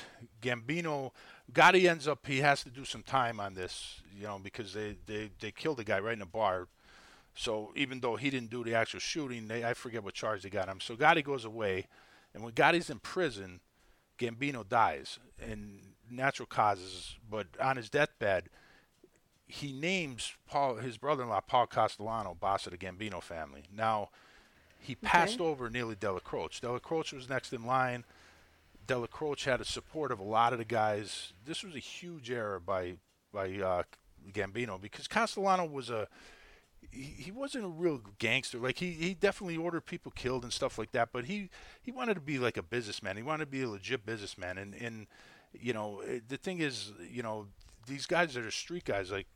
Gotti ends up, he has to do some time on this, because they killed the guy right in the bar. So even though he didn't do the actual shooting, I forget what charge they got him. So Gotti goes away. And when Gotti's in prison, Gambino dies in natural causes. But on his deathbed, he names his brother-in-law, Paul Castellano, boss of the Gambino family. Now, he passed over Neely Della Croce. Della Croce was next in line. Della Croce had the support of a lot of the guys. This was a huge error by Gambino, because Castellano was he wasn't a real gangster. Like, he definitely ordered people killed and stuff like that, but he wanted to be like a businessman. He wanted to be a legit businessman. And the thing is, these guys that are street guys like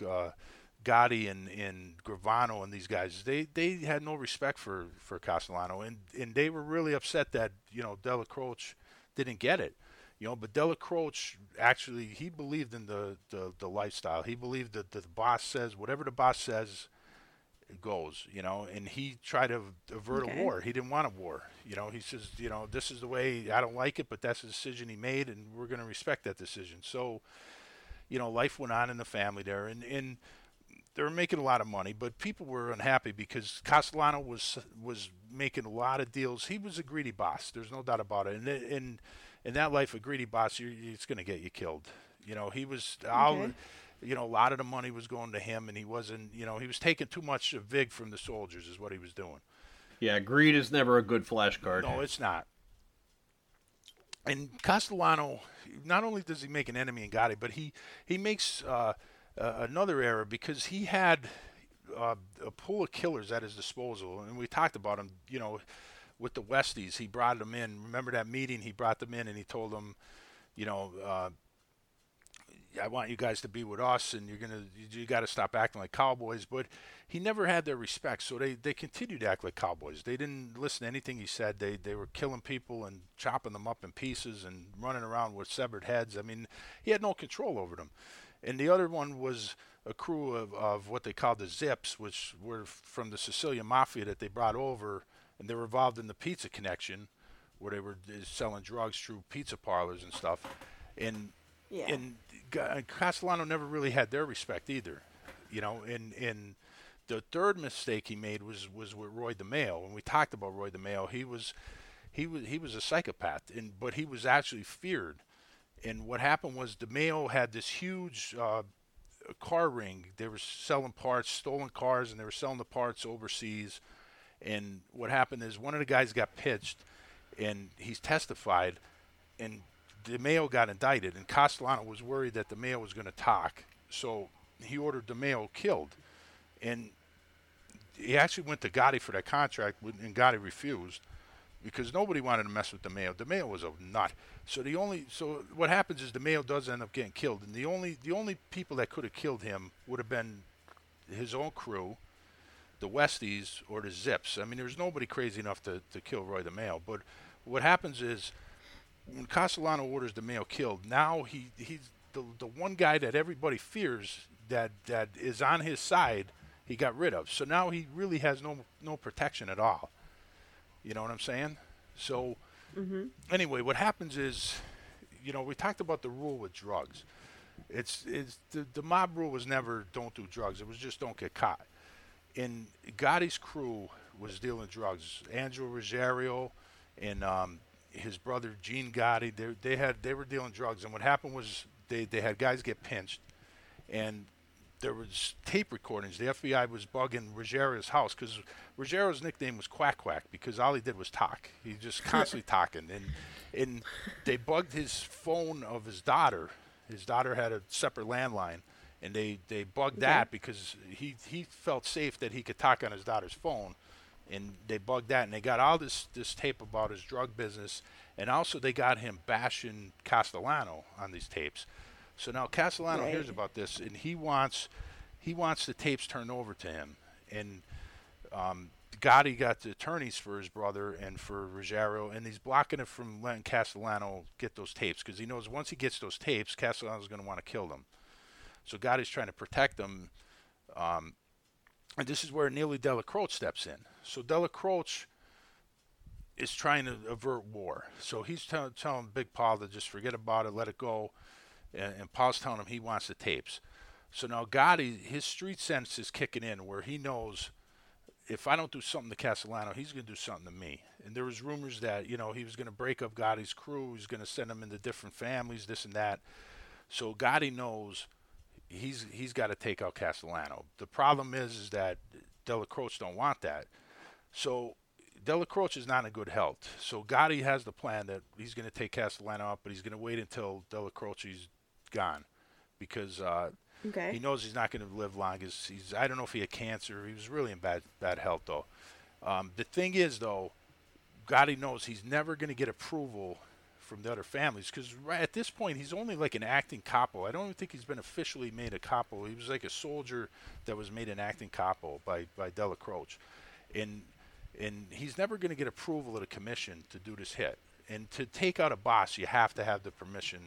Gotti and Gravano and these guys, they had no respect for Castellano, and they were really upset that Della Croce didn't get it. But Della Croce actually, he believed in the lifestyle. He believed that the boss says, whatever the boss says, it goes, and he tried to avert a war. He didn't want a war. He says, this is the way, I don't like it, but that's the decision he made, and we're going to respect that decision. So, life went on in the family there, and they were making a lot of money, but people were unhappy because Castellano was making a lot of deals. He was a greedy boss. There's no doubt about it. And in that life, a greedy boss, it's going to get you killed. He was a lot of the money was going to him, and he wasn't. He was taking too much vig from the soldiers, is what he was doing. Yeah, greed is never a good flashcard. No, it's not. And Castellano, not only does he make an enemy in Gotti, but he makes another error, because he had a pool of killers at his disposal, and we talked about him. With the Westies, he brought them in. Remember that meeting? He brought them in and he told them, I want you guys to be with us, and you got to stop acting like cowboys. But he never had their respect, so they continued to act like cowboys. They didn't listen to anything he said. They were killing people and chopping them up in pieces and running around with severed heads. I mean, he had no control over them. And the other one was a crew of what they called the Zips, which were from the Sicilian Mafia that they brought over, and they were involved in the pizza connection, where they were selling drugs through pizza parlors and stuff. And Castellano never really had their respect either, And the third mistake he made was with Roy DeMeo. When we talked about Roy DeMeo, he was a psychopath, but he was actually feared. And what happened was DeMeo had this huge car ring. They were selling parts, stolen cars, and they were selling the parts overseas. And what happened is one of the guys got pitched, and he's testified, and DeMeo got indicted. And Castellano was worried that DeMeo was going to talk, so he ordered DeMeo killed. And he actually went to Gotti for that contract, and Gotti refused, because nobody wanted to mess with DeMeo. DeMeo was a nut. So what happens is DeMeo does end up getting killed, and the only people that could have killed him would have been his own crew, the Westies, or the Zips. I mean, there's nobody crazy enough to kill Roy DeMeo. But what happens is, when Castellano orders DeMeo killed, now he's the one guy that everybody fears that is on his side, he got rid of. So now he really has no protection at all. You know what I'm saying? So anyway, what happens is, we talked about the rule with drugs. It's the mob rule was never don't do drugs. It was just don't get caught. And Gotti's crew was dealing drugs. Angelo Ruggiero and his brother Gene Gotti, they were dealing drugs. And what happened was they had guys get pinched, and there was tape recordings. The FBI was bugging Ruggiero's house, because Ruggiero's nickname was Quack Quack, because all he did was talk. He just constantly talking. And they bugged his phone of his daughter. His daughter had a separate landline. And they bugged that because he felt safe that he could talk on his daughter's phone. And they bugged that, and they got all this tape about his drug business. And also they got him bashing Castellano on these tapes. So now Castellano Right. hears about this, and he wants the tapes turned over to him. And Gotti got the attorneys for his brother and for Ruggiero, and he's blocking it from letting Castellano get those tapes because he knows once he gets those tapes, Castellano's going to want to kill them. So Gotti's trying to protect them. And this is where Neely Delacroce steps in. So Delacroce is trying to avert war. So he's telling Big Paul to just forget about it, let it go. And Paul's telling him he wants the tapes. So now Gotti, his street sense is kicking in where he knows if I don't do something to Castellano, he's going to do something to me. And there was rumors that, he was going to break up Gotti's crew. He's going to send them into different families, this and that. So Gotti knows he's got to take out Castellano. The problem is that Delacroce don't want that. So Delacroce is not in good health. So Gotti has the plan that he's going to take Castellano out, but he's going to wait until Delacroce's gone because Okay. he knows he's not going to live long. I don't know if he had cancer. He was really in bad health, though. The thing is, though, Gotti knows he's never going to get approval from the other families because right at this point he's only like an acting capo. I don't even think he's been officially made a capo. He was like a soldier that was made an acting capo by Delacroce, and he's never going to get approval of the commission to do this hit. And to take out a boss, you have to have the permission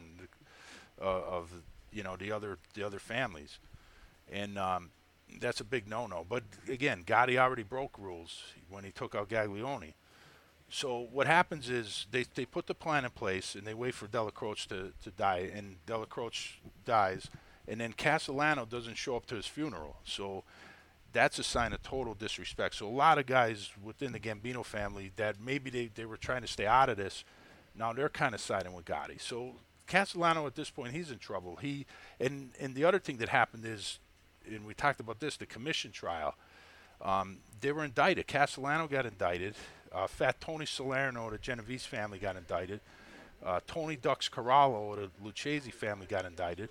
of the other families, and that's a big no-no. But again, Gotti already broke rules when he took out Gaglione. So what happens is they put the plan in place and they wait for Delacroce to die, and Delacroce dies, and then Castellano doesn't show up to his funeral. So that's a sign of total disrespect. So a lot of guys within the Gambino family that maybe they were trying to stay out of this, now they're kind of siding with Gotti. So Castellano at this point, he's in trouble. And the other thing that happened is, and we talked about this, the commission trial. They were indicted. Castellano got indicted. Fat Tony Salerno, the Genovese family, got indicted. Tony Dux Corallo, the Lucchese family, got indicted.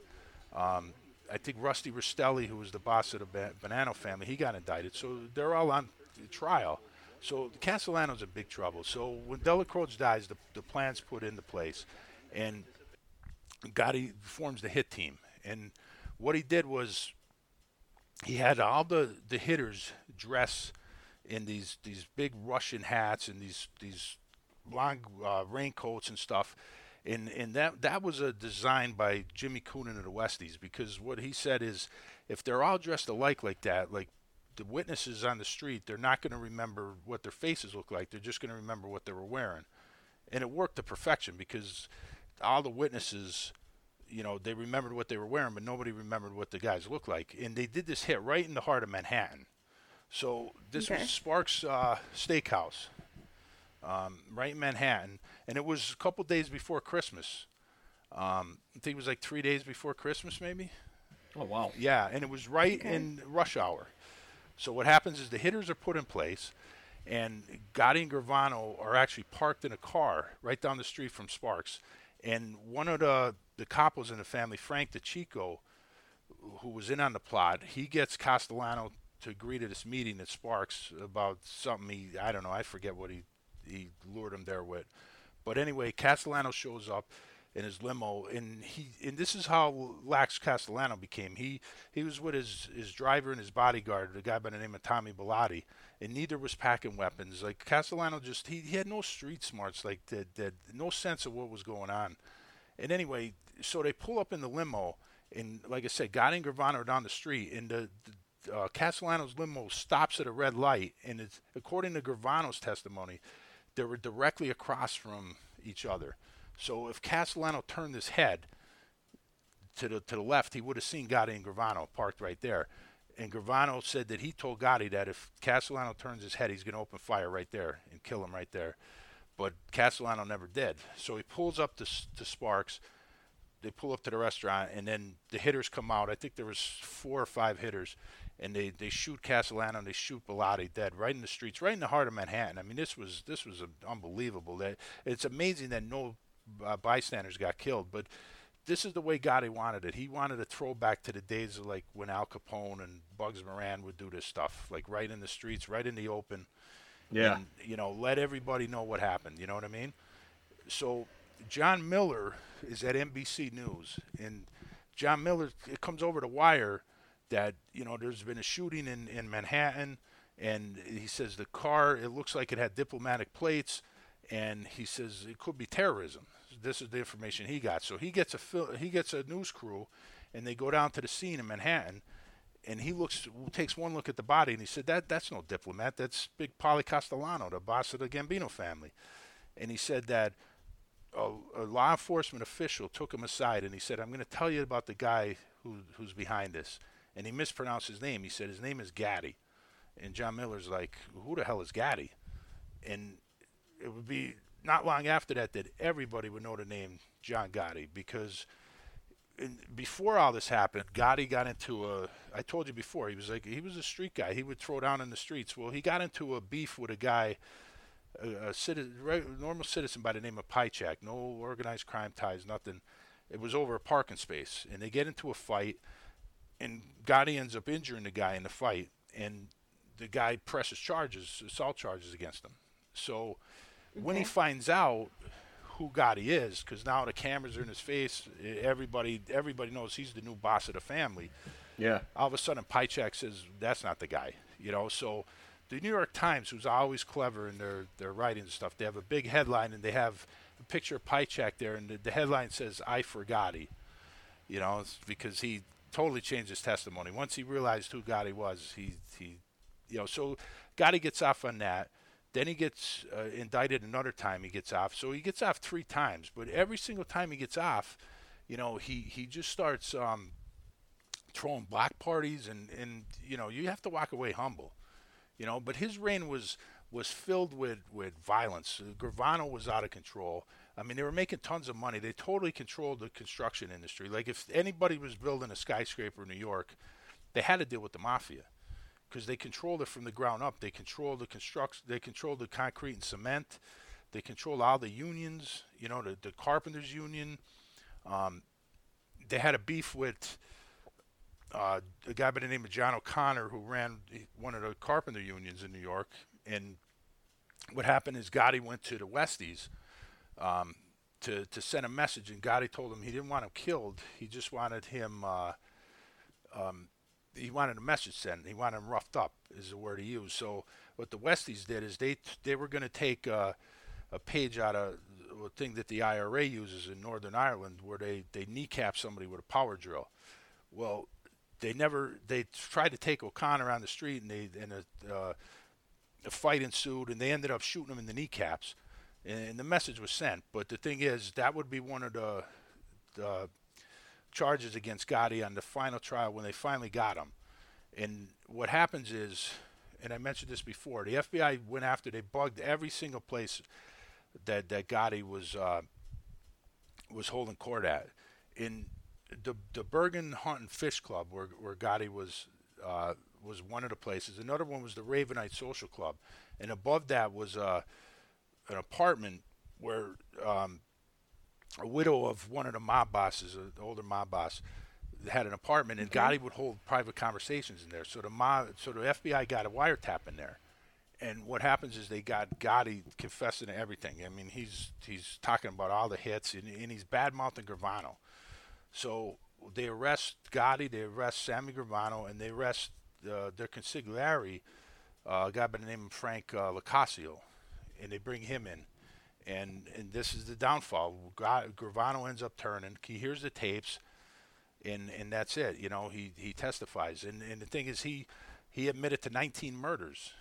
I think Rusty Rastelli, who was the boss of the Bonanno family, he got indicted. So they're all on trial. So Castellano's in big trouble. So when Delacroce dies, the plan's put into place, and Gotti forms the hit team. And what he did was he had all the hitters dress in these big Russian hats and these long raincoats and stuff. And that was a design by Jimmy Coonan of the Westies, because what he said is if they're all dressed alike like that, like the witnesses on the street, they're not going to remember what their faces look like. They're just going to remember what they were wearing. And it worked to perfection because all the witnesses, they remembered what they were wearing, but nobody remembered what the guys looked like. And they did this hit right in the heart of Manhattan. So this was Sparks Steakhouse, right in Manhattan. And it was a couple days before Christmas. I think it was like 3 days before Christmas, maybe. Oh, wow. Yeah, and it was right in rush hour. So what happens is the hitters are put in place, and Gotti and Gravano are actually parked in a car right down the street from Sparks. And one of the capos in the family, Frank DeChico, who was in on the plot, he gets Castellano to agree to this meeting at Sparks about something I forget what he lured him there with. But anyway, Castellano shows up in his limo, and this is how lax Castellano became. He was with his driver and his bodyguard, a guy by the name of Tommy Bellotti, and neither was packing weapons. Like Castellano just he had no street smarts, like that no sense of what was going on. And anyway, so they pull up in the limo, and like I said, Gotti and Gravano are down the street, and the Castellano's limo stops at a red light, and it's, according to Gravano's testimony, they were directly across from each other. So if Castellano turned his head to the left, he would have seen Gotti and Gravano parked right there. And Gravano said that he told Gotti that if Castellano turns his head, he's going to open fire right there and kill him right there. But Castellano never did. So he pulls up to Sparks. They pull up to the restaurant, and then the hitters come out. I think there was 4 or 5 hitters, and they shoot Castellano and they shoot Bellotti dead right in the streets, right in the heart of Manhattan. I mean, this was unbelievable. It's amazing that no bystanders got killed, but this is the way Gotti wanted it. He wanted a throwback to the days of like when Al Capone and Bugs Moran would do this stuff, like right in the streets, right in the open. Yeah. And, let everybody know what happened. You know what I mean? So John Miller is at NBC News, and John Miller, it comes over the wire that, there's been a shooting in Manhattan, and he says the car, it looks like it had diplomatic plates, and he says it could be terrorism. This is the information he got. So he gets a news crew, and they go down to the scene in Manhattan, and he takes one look at the body, and he said that's no diplomat. That's Big Paulie Castellano, the boss of the Gambino family. And he said that a law enforcement official took him aside, and he said, I'm going to tell you about the guy who's behind this. And he mispronounced his name. He said his name is Gaddy. And John Miller's like, who the hell is Gaddy? And it would be not long after that everybody would know the name John Gotti, because before all this happened, Gotti got into I told you before, he was a street guy. He would throw down in the streets. Well, he got into a beef with a guy, a normal citizen by the name of Pychak. No organized crime ties, nothing. It was over a parking space, and they get into a fight, and Gotti ends up injuring the guy in the fight, and the guy presses assault charges against him. So when he finds out who Gotti is, because now the cameras are in his face, everybody knows he's the new boss of the family. Yeah. All of a sudden, Pychak says, that's not the guy. So the New York Times, who's always clever in their writing and stuff, they have a big headline, and they have a picture of Pychak there, and the headline says, I for Gotti. It's because he totally changed his testimony. Once he realized who Gotti was, he so Gotti gets off on that. Then he gets indicted another time. He gets off. So he gets off 3 times. But every single time he gets off, he just starts throwing block parties, and you have to walk away humble. But his reign was filled with violence. Gravano was out of control. I mean, they were making tons of money. They totally controlled the construction industry. Like, if anybody was building a skyscraper in New York, they had to deal with the mafia, because they controlled it from the ground up. They controlled the construction. They controlled the concrete and cement. They controlled all the unions. The carpenters union. They had a beef with a guy by the name of John O'Connor, who ran one of the carpenter unions in New York. And what happened is Gotti went to the Westies to send a message, and Gotti told him he didn't want him killed. He just wanted him. He wanted a message sent. He wanted him roughed up, is the word he used. So what the Westies did is they were going to take a page out of a thing that the IRA uses in Northern Ireland, where they kneecap somebody with a power drill. Well, they tried to take O'Connor on the street, and a fight ensued, and they ended up shooting him in the kneecaps. And the message was sent. But the thing is, that would be one of the charges against Gotti on the final trial when they finally got him. And what happens is, and I mentioned this before, the FBI went after, they bugged every single place that Gotti was holding court at. In the Bergen Hunt and Fish Club, where Gotti was one of the places. Another one was the Ravenite Social Club, and above that was an apartment where a widow of one of the mob bosses, an older mob boss, had an apartment, and Gotti would hold private conversations in there. So the FBI got a wiretap in there, and what happens is they got Gotti confessing to everything. I mean, he's talking about all the hits, and he's bad-mouthing Gravano. So they arrest Gotti, they arrest Sammy Gravano, and they arrest their consigliere, a guy by the name of Frank Locascio, and they bring him in. And this is the downfall. Gravano ends up turning. He hears the tapes, and that's it. He testifies. And the thing is, he admitted to 19 murders.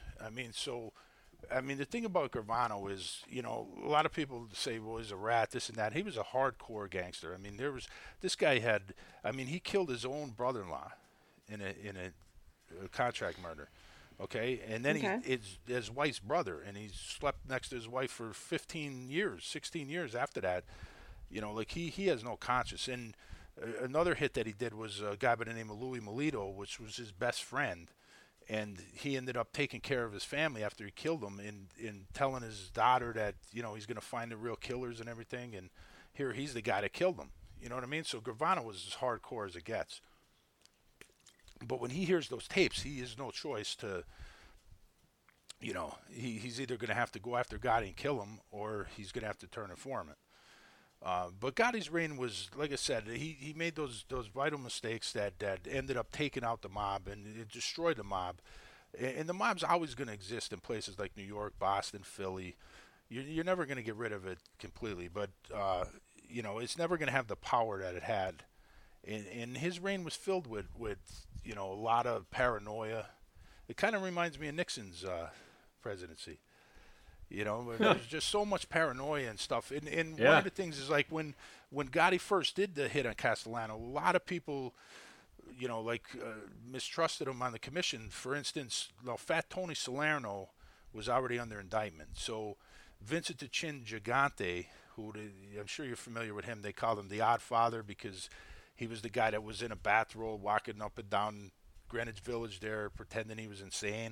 The thing about Gravano is, a lot of people say, well, he's a rat, this and that. He was a hardcore gangster. I mean, this guy he killed his own brother-in-law in a contract murder. Okay, and then his wife's brother, and he slept next to his wife for 16 years after that. He has no conscience. And another hit that he did was a guy by the name of Louis Melito, which was his best friend, and he ended up taking care of his family after he killed them, and telling his daughter that he's going to find the real killers and everything. And here he's the guy that killed them. You know what I mean? So Gravano was as hardcore as it gets. But when he hears those tapes, he has no choice to, he's either going to have to go after Gotti and kill him, or he's going to have to turn informant. But Gotti's reign was, like I said, he made those vital mistakes that ended up taking out the mob, and it destroyed the mob. And the mob's always going to exist in places like New York, Boston, Philly. You're never going to get rid of it completely, but it's never going to have the power that it had. And his reign was filled with a lot of paranoia. It kind of reminds me of Nixon's presidency. There's just so much paranoia and stuff. And one of the things is like when Gotti first did the hit on Castellano, a lot of people, mistrusted him on the commission. For instance, Fat Tony Salerno was already under indictment. So Vincent the Chin Gigante, who I'm sure you're familiar with him, they called him the Odd Father because he was the guy that was in a bathrobe walking up and down Greenwich Village there pretending he was insane.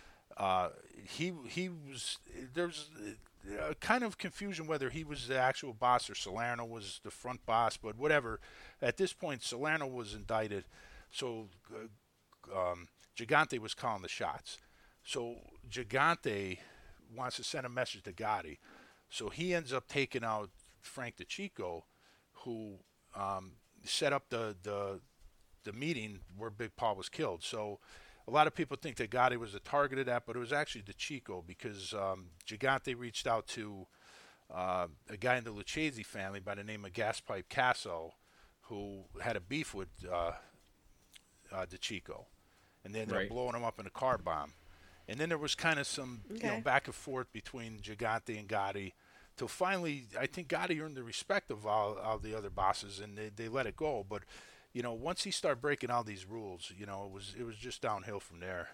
There's a kind of confusion whether he was the actual boss or Salerno was the front boss, but whatever. At this point, Salerno was indicted, so Gigante was calling the shots. So Gigante wants to send a message to Gotti, so he ends up taking out Frank DeCicco, who set up the meeting where Big Paul was killed. So a lot of people think that Gotti was the target of that, but it was actually DeCicco because Gigante reached out to a guy in the Lucchese family by the name of Gaspipe Casso, who had a beef with DeCicco, and they ended up blowing him up in a car bomb. And then there was kind of some back and forth between Gigante and Gotti, till finally I think Gotti earned the respect of all the other bosses, and they let it go. But once he started breaking all these rules, it was just downhill from there,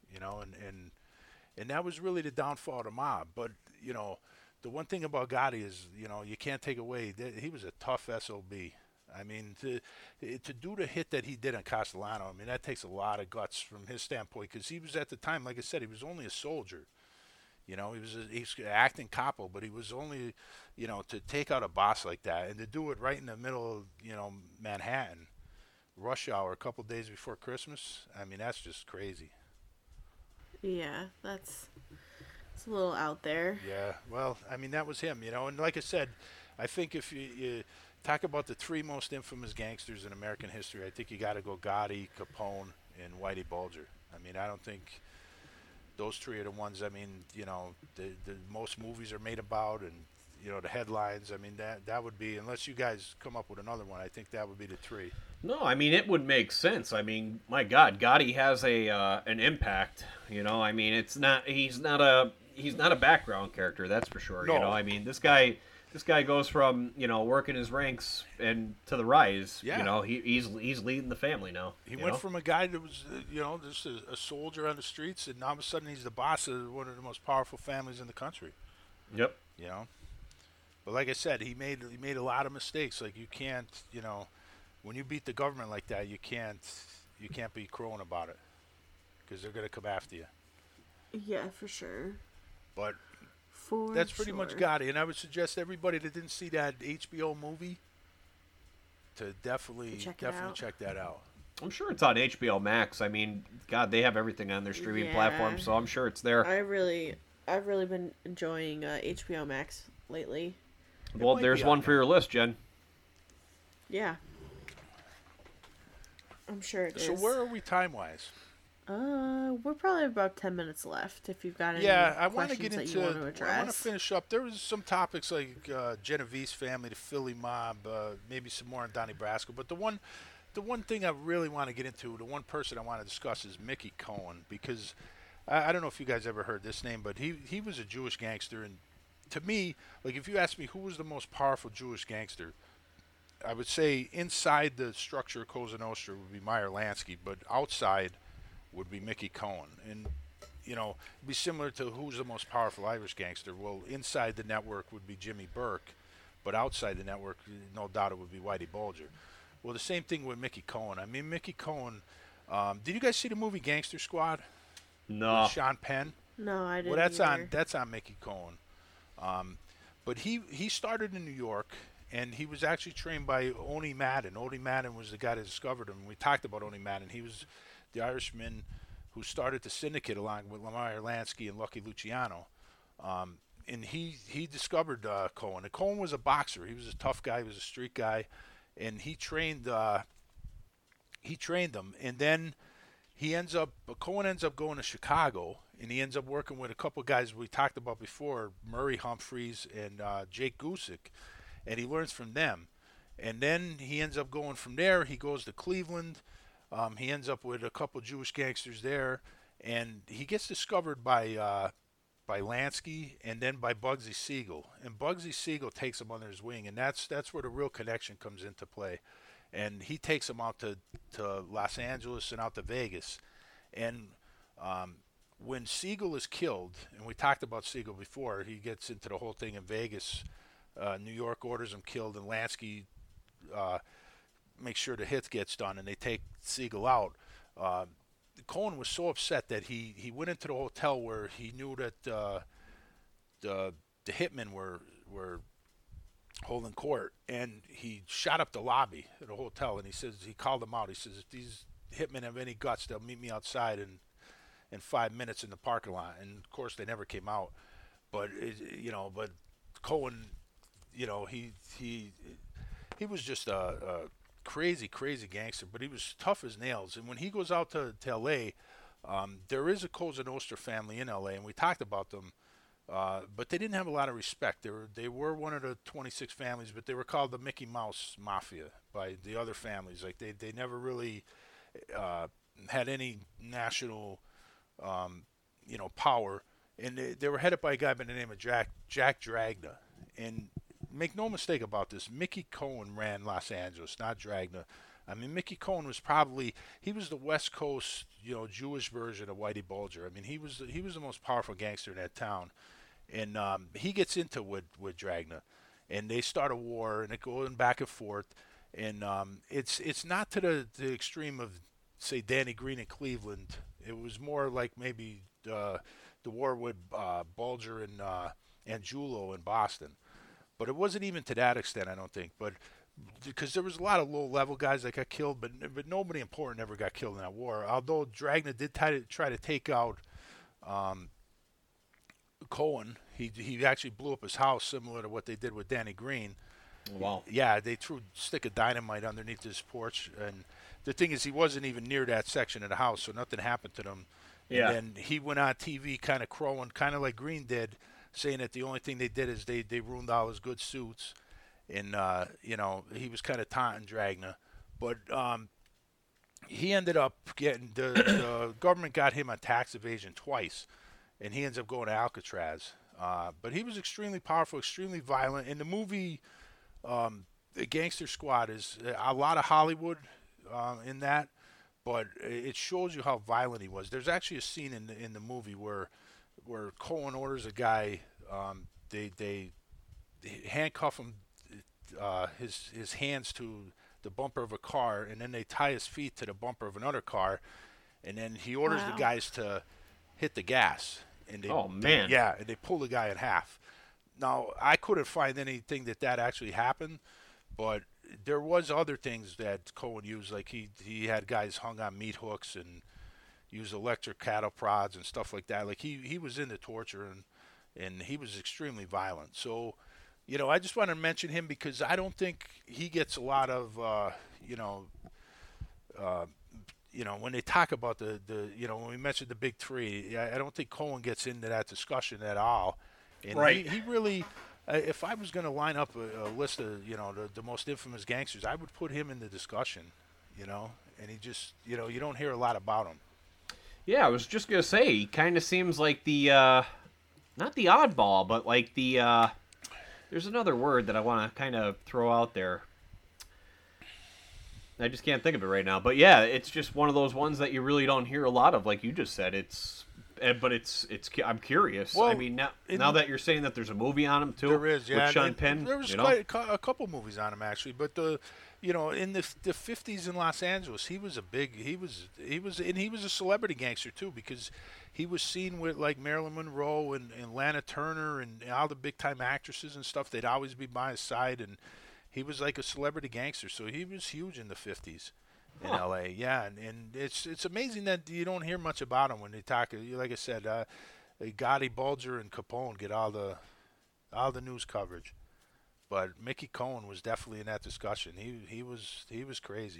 and that was really the downfall of the mob. But the one thing about Gotti is you can't take away that he was a tough SOB. I mean, to do the hit that he did on Castellano, I mean that takes a lot of guts from his standpoint because he was at the time, like I said, he was only a soldier. He was acting capo, but he was only, to take out a boss like that and to do it right in the middle of Manhattan. Rush hour a couple days before Christmas. I mean, that's just crazy. Yeah, it's a little out there. Yeah, well, I mean, that was him, and like I said, I think if you talk about the three most infamous gangsters in American history, I think you got to go Gotti, Capone, and Whitey Bulger. I mean, I don't think those three are the ones, I mean, the most movies are made about, and the headlines. I mean, that would be, unless you guys come up with another one, I think that would be the three. No, I mean, it would make sense. I mean, my God, Gotti has an impact. I mean, he's not a background character, that's for sure. No. I mean, this guy goes from working his ranks and to the rise. Yeah. He's leading the family now. He went from a guy that was just a soldier on the streets, and all of a sudden he's the boss of one of the most powerful families in the country. Yep. But like I said, he made a lot of mistakes. Like you can't, when you beat the government like that, you can't be crowing about it because they're gonna come after you. Yeah, for sure. But that's pretty much Gotti, and I would suggest everybody that didn't see that HBO movie to definitely check that out. I'm sure it's on HBO Max. I mean, God, they have everything on their streaming platform, so I'm sure it's there. I've really been enjoying HBO Max lately. Well, there's one for your list, Jen. Yeah. I'm sure it is. So where are we time-wise? We're probably about 10 minutes left. If you've got any I want to questions get that you want to address. I want to finish up. There was some topics like Genovese family, the Philly mob, maybe some more on Donnie Brasco. But the one thing I really want to get into, the one person I want to discuss is Mickey Cohen, because I don't know if you guys ever heard this name, but he was a Jewish gangster, and to me, like if you ask me who was the most powerful Jewish gangster, I would say inside the structure of Cosa Nostra would be Meyer Lansky, but outside would be Mickey Cohen. And, it'd be similar to who's the most powerful Irish gangster. Well, inside the network would be Jimmy Burke, but outside the network, no doubt it would be Whitey Bulger. Well, the same thing with Mickey Cohen. I mean, Mickey Cohen, did you guys see the movie Gangster Squad? No. With Sean Penn? No, I didn't. Well, that's on Mickey Cohen. But he started in New York, and he was actually trained by Oni Madden. Oni Madden was the guy that discovered him. We talked about Oni Madden. He was the Irishman who started the syndicate along with Meyer Lansky and Lucky Luciano. and he discovered Cohen. And Cohen was a boxer. He was a tough guy. He was a street guy, and he trained them. And then Cohen ends up going to Chicago, and he ends up working with a couple guys we talked about before, Murray Humphreys and Jake Gusick, and he learns from them. And then he ends up going from there. He goes to Cleveland. He ends up with a couple Jewish gangsters there, and he gets discovered by Lansky and then by Bugsy Siegel. And Bugsy Siegel takes him under his wing, and that's where the real connection comes into play. And he takes him out to Los Angeles and out to Vegas. And when Siegel is killed, and we talked about Siegel before, he gets into the whole thing in Vegas. New York orders him killed, and Lansky makes sure the hit gets done, and they take Siegel out. Cohen was so upset that he went into the hotel where he knew that the hitmen were holding court, and he shot up the lobby at the hotel, and he called them out. He says, if these hitmen have any guts, they'll meet me outside in 5 minutes in the parking lot. And of course they never came out. But but Cohen, he was just a crazy gangster, but he was tough as nails. And when he goes out to L.A., there is a Cosa Nostra family in L.A., and we talked about them, but they didn't have a lot of respect. They were one of the 26 families, but they were called the Mickey Mouse Mafia by the other families. Like they never really had any national power, and they were headed by a guy by the name of Jack Dragna. And make no mistake about this, Mickey Cohen ran Los Angeles, not Dragna. I mean, Mickey Cohen was he was the West Coast, Jewish version of Whitey Bulger. I mean, he was the most powerful gangster in that town. And he gets into with Dragna, and they start a war, and it goes back and forth. And it's not to the extreme of, say, Danny Green in Cleveland. It was more like maybe the war with Bulger and Angiulo in Boston. But it wasn't even to that extent, I don't think. But because there was a lot of low-level guys that got killed, but nobody important ever got killed in that war. Although Dragna did try to take out Cohen, he actually blew up his house, similar to what they did with Danny Green. Wow. Yeah, they threw a stick of dynamite underneath his porch, and the thing is, he wasn't even near that section of the house, so nothing happened to them. Yeah. And then he went on TV kind of crowing, kind of like Green did, saying that the only thing they did is they ruined all his good suits. And, he was kind of taunting Dragna. But he ended up getting the government got him on tax evasion twice, and he ends up going to Alcatraz. But he was extremely powerful, extremely violent. In the movie, the Gangster Squad is a lot of Hollywood in that, but it shows you how violent he was. There's actually a scene in the movie where Cohen orders a guy, they handcuff him, his hands to the bumper of a car, and then they tie his feet to the bumper of another car, and then he orders the guys to hit the gas. And they pull the guy in half. Now, I couldn't find anything that actually happened, but there was other things that Cohen used, like he had guys hung on meat hooks and used electric cattle prods and stuff like that. Like he was into torture, and he was extremely violent. So, I just want to mention him because I don't think he gets a lot of, when they talk about the when we mentioned the big three, I don't think Cohen gets into that discussion at all. And right. He really, if I was going to line up a list of, the most infamous gangsters, I would put him in the discussion, and he just, you don't hear a lot about him. Yeah, I was just going to say, he kind of seems like the, not the oddball, but like the, there's another word that I want to kind of throw out there. I just can't think of it right now. But yeah, it's just one of those ones that you really don't hear a lot of, like you just said. But I'm curious. Well, I mean, now that you're saying that there's a movie on him too, there is, yeah, with Sean Penn. There was quite a couple movies on him actually, but in the 50s in Los Angeles, he was a celebrity gangster too, because he was seen with like Marilyn Monroe and Lana Turner and all the big time actresses and stuff. They'd always be by his side, and he was like a celebrity gangster. So he was huge in the 50s in L.A. Yeah, and it's amazing that you don't hear much about him when they talk. Like I said, Gotti, Bulger, and Capone get all the all the news coverage. But Mickey Cohen was definitely in that discussion. He was crazy.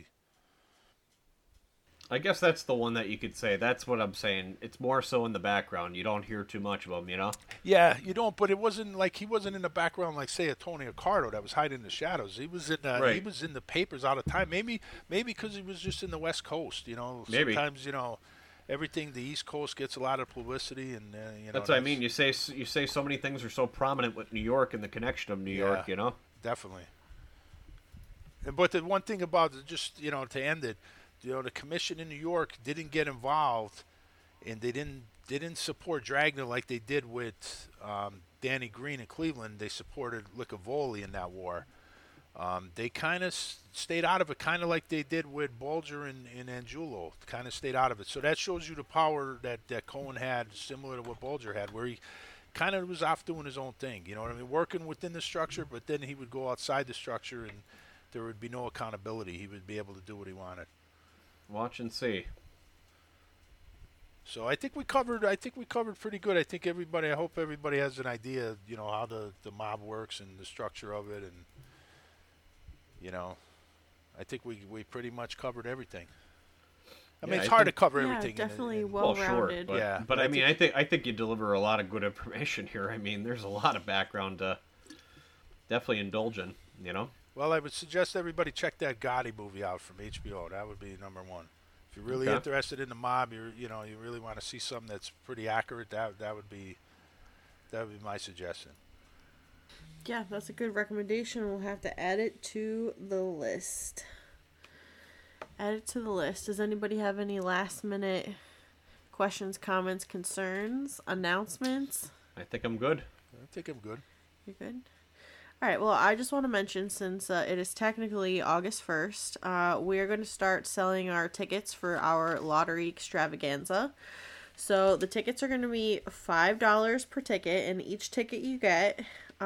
I guess that's the one that you could say. That's what I'm saying. It's more so in the background. You don't hear too much of him, you know? Yeah, you don't. But it wasn't like he wasn't in the background like, say, a Tony Accardo that was hiding in the shadows. He was in he was in the papers all the time. Maybe because he was just in the West Coast. You know, Maybe. Sometimes everything the East Coast gets a lot of publicity, and That's what I mean. You say so many things are so prominent with New York and the connection of New York. You know? Definitely. But the one thing about it, just to end it. The commission in New York didn't get involved, and they didn't support Dragna like they did with Danny Green in Cleveland. They supported Licavoli in that war. They kind of stayed out of it, kind of like they did with Bulger and Angulo. Kind of stayed out of it. So that shows you the power that Cohen had, similar to what Bulger had, where he kind of was off doing his own thing. You know what I mean? Working within the structure, but then he would go outside the structure, and there would be no accountability. He would be able to do what he wanted. Watch and see. So I think we covered pretty good. I hope everybody has an idea, how the mob works and the structure of it, and I think we pretty much covered everything. I mean, it's hard to cover everything. Definitely well-rounded. Sure, but I mean, I think you deliver a lot of good information here. I mean, there's a lot of background to definitely indulge in, Well, I would suggest everybody check that Gotti movie out from HBO. That would be number one. If you're really interested in the mob, you really want to see something that's pretty accurate. That would be my suggestion. Yeah, that's a good recommendation. We'll have to add it to the list. Does anybody have any last minute questions, comments, concerns, announcements? I think I'm good. You're good? All right, well, I just want to mention, since it is technically August 1st, we are going to start selling our tickets for our lottery extravaganza. So the tickets are going to be $5 per ticket, and each ticket you get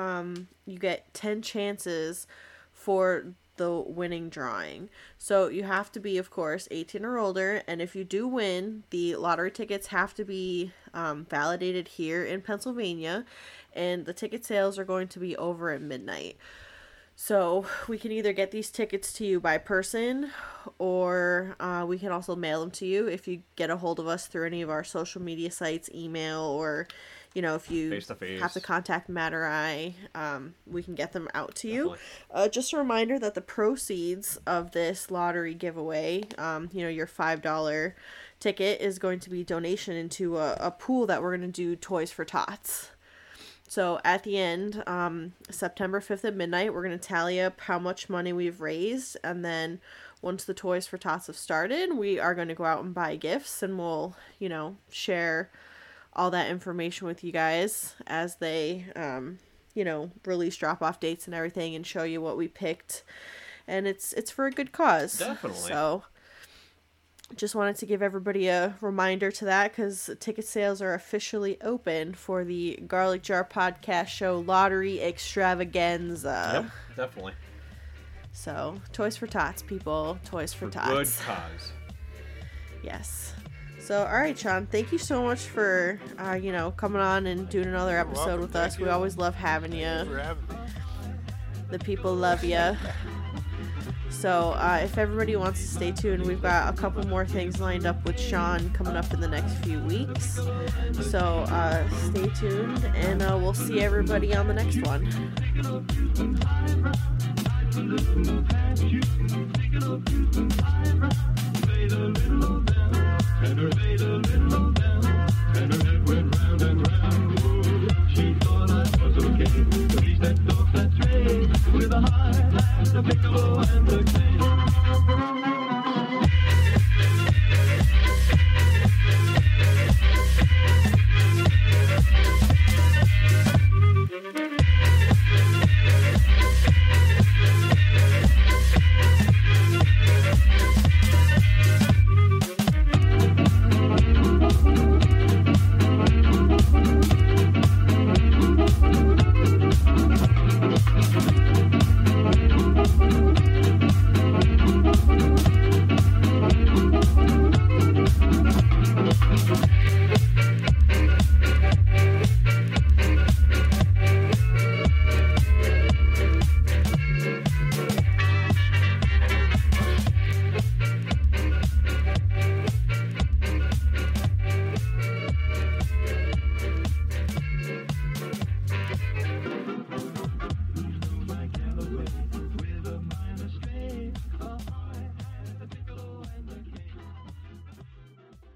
10 chances for the winning drawing. So you have to be, of course, 18 or older, and if you do win, the lottery tickets have to be validated here in Pennsylvania, and the ticket sales are going to be over at midnight. So we can either get these tickets to you by person, or we can also mail them to you if you get a hold of us through any of our social media sites, email, or if you have to contact Matter Eye, we can get them out to you. Just a reminder that the proceeds of this lottery giveaway, your $5 ticket, is going to be donation into a pool that we're going to do Toys for Tots. So at the end, September 5th at midnight, we're going to tally up how much money we've raised. And then once the Toys for Tots have started, we are going to go out and buy gifts, and we'll, share all that information with you guys as they, release drop-off dates and everything, and show you what we picked. And it's for a good cause. Definitely. So just wanted to give everybody a reminder to that, because ticket sales are officially open for the Garlic Jar Podcast Show Lottery Extravaganza. Yep, definitely. So, Toys for Tots, people. Toys for Tots. Good cause. Yes. So, all right, Sean, thank you so much for, coming on and doing another episode with us. We always love having you. Thank you for having me. The people love you. So, if everybody wants to stay tuned, we've got a couple more things lined up with Sean coming up in the next few weeks. So, stay tuned, and we'll see everybody on the next one.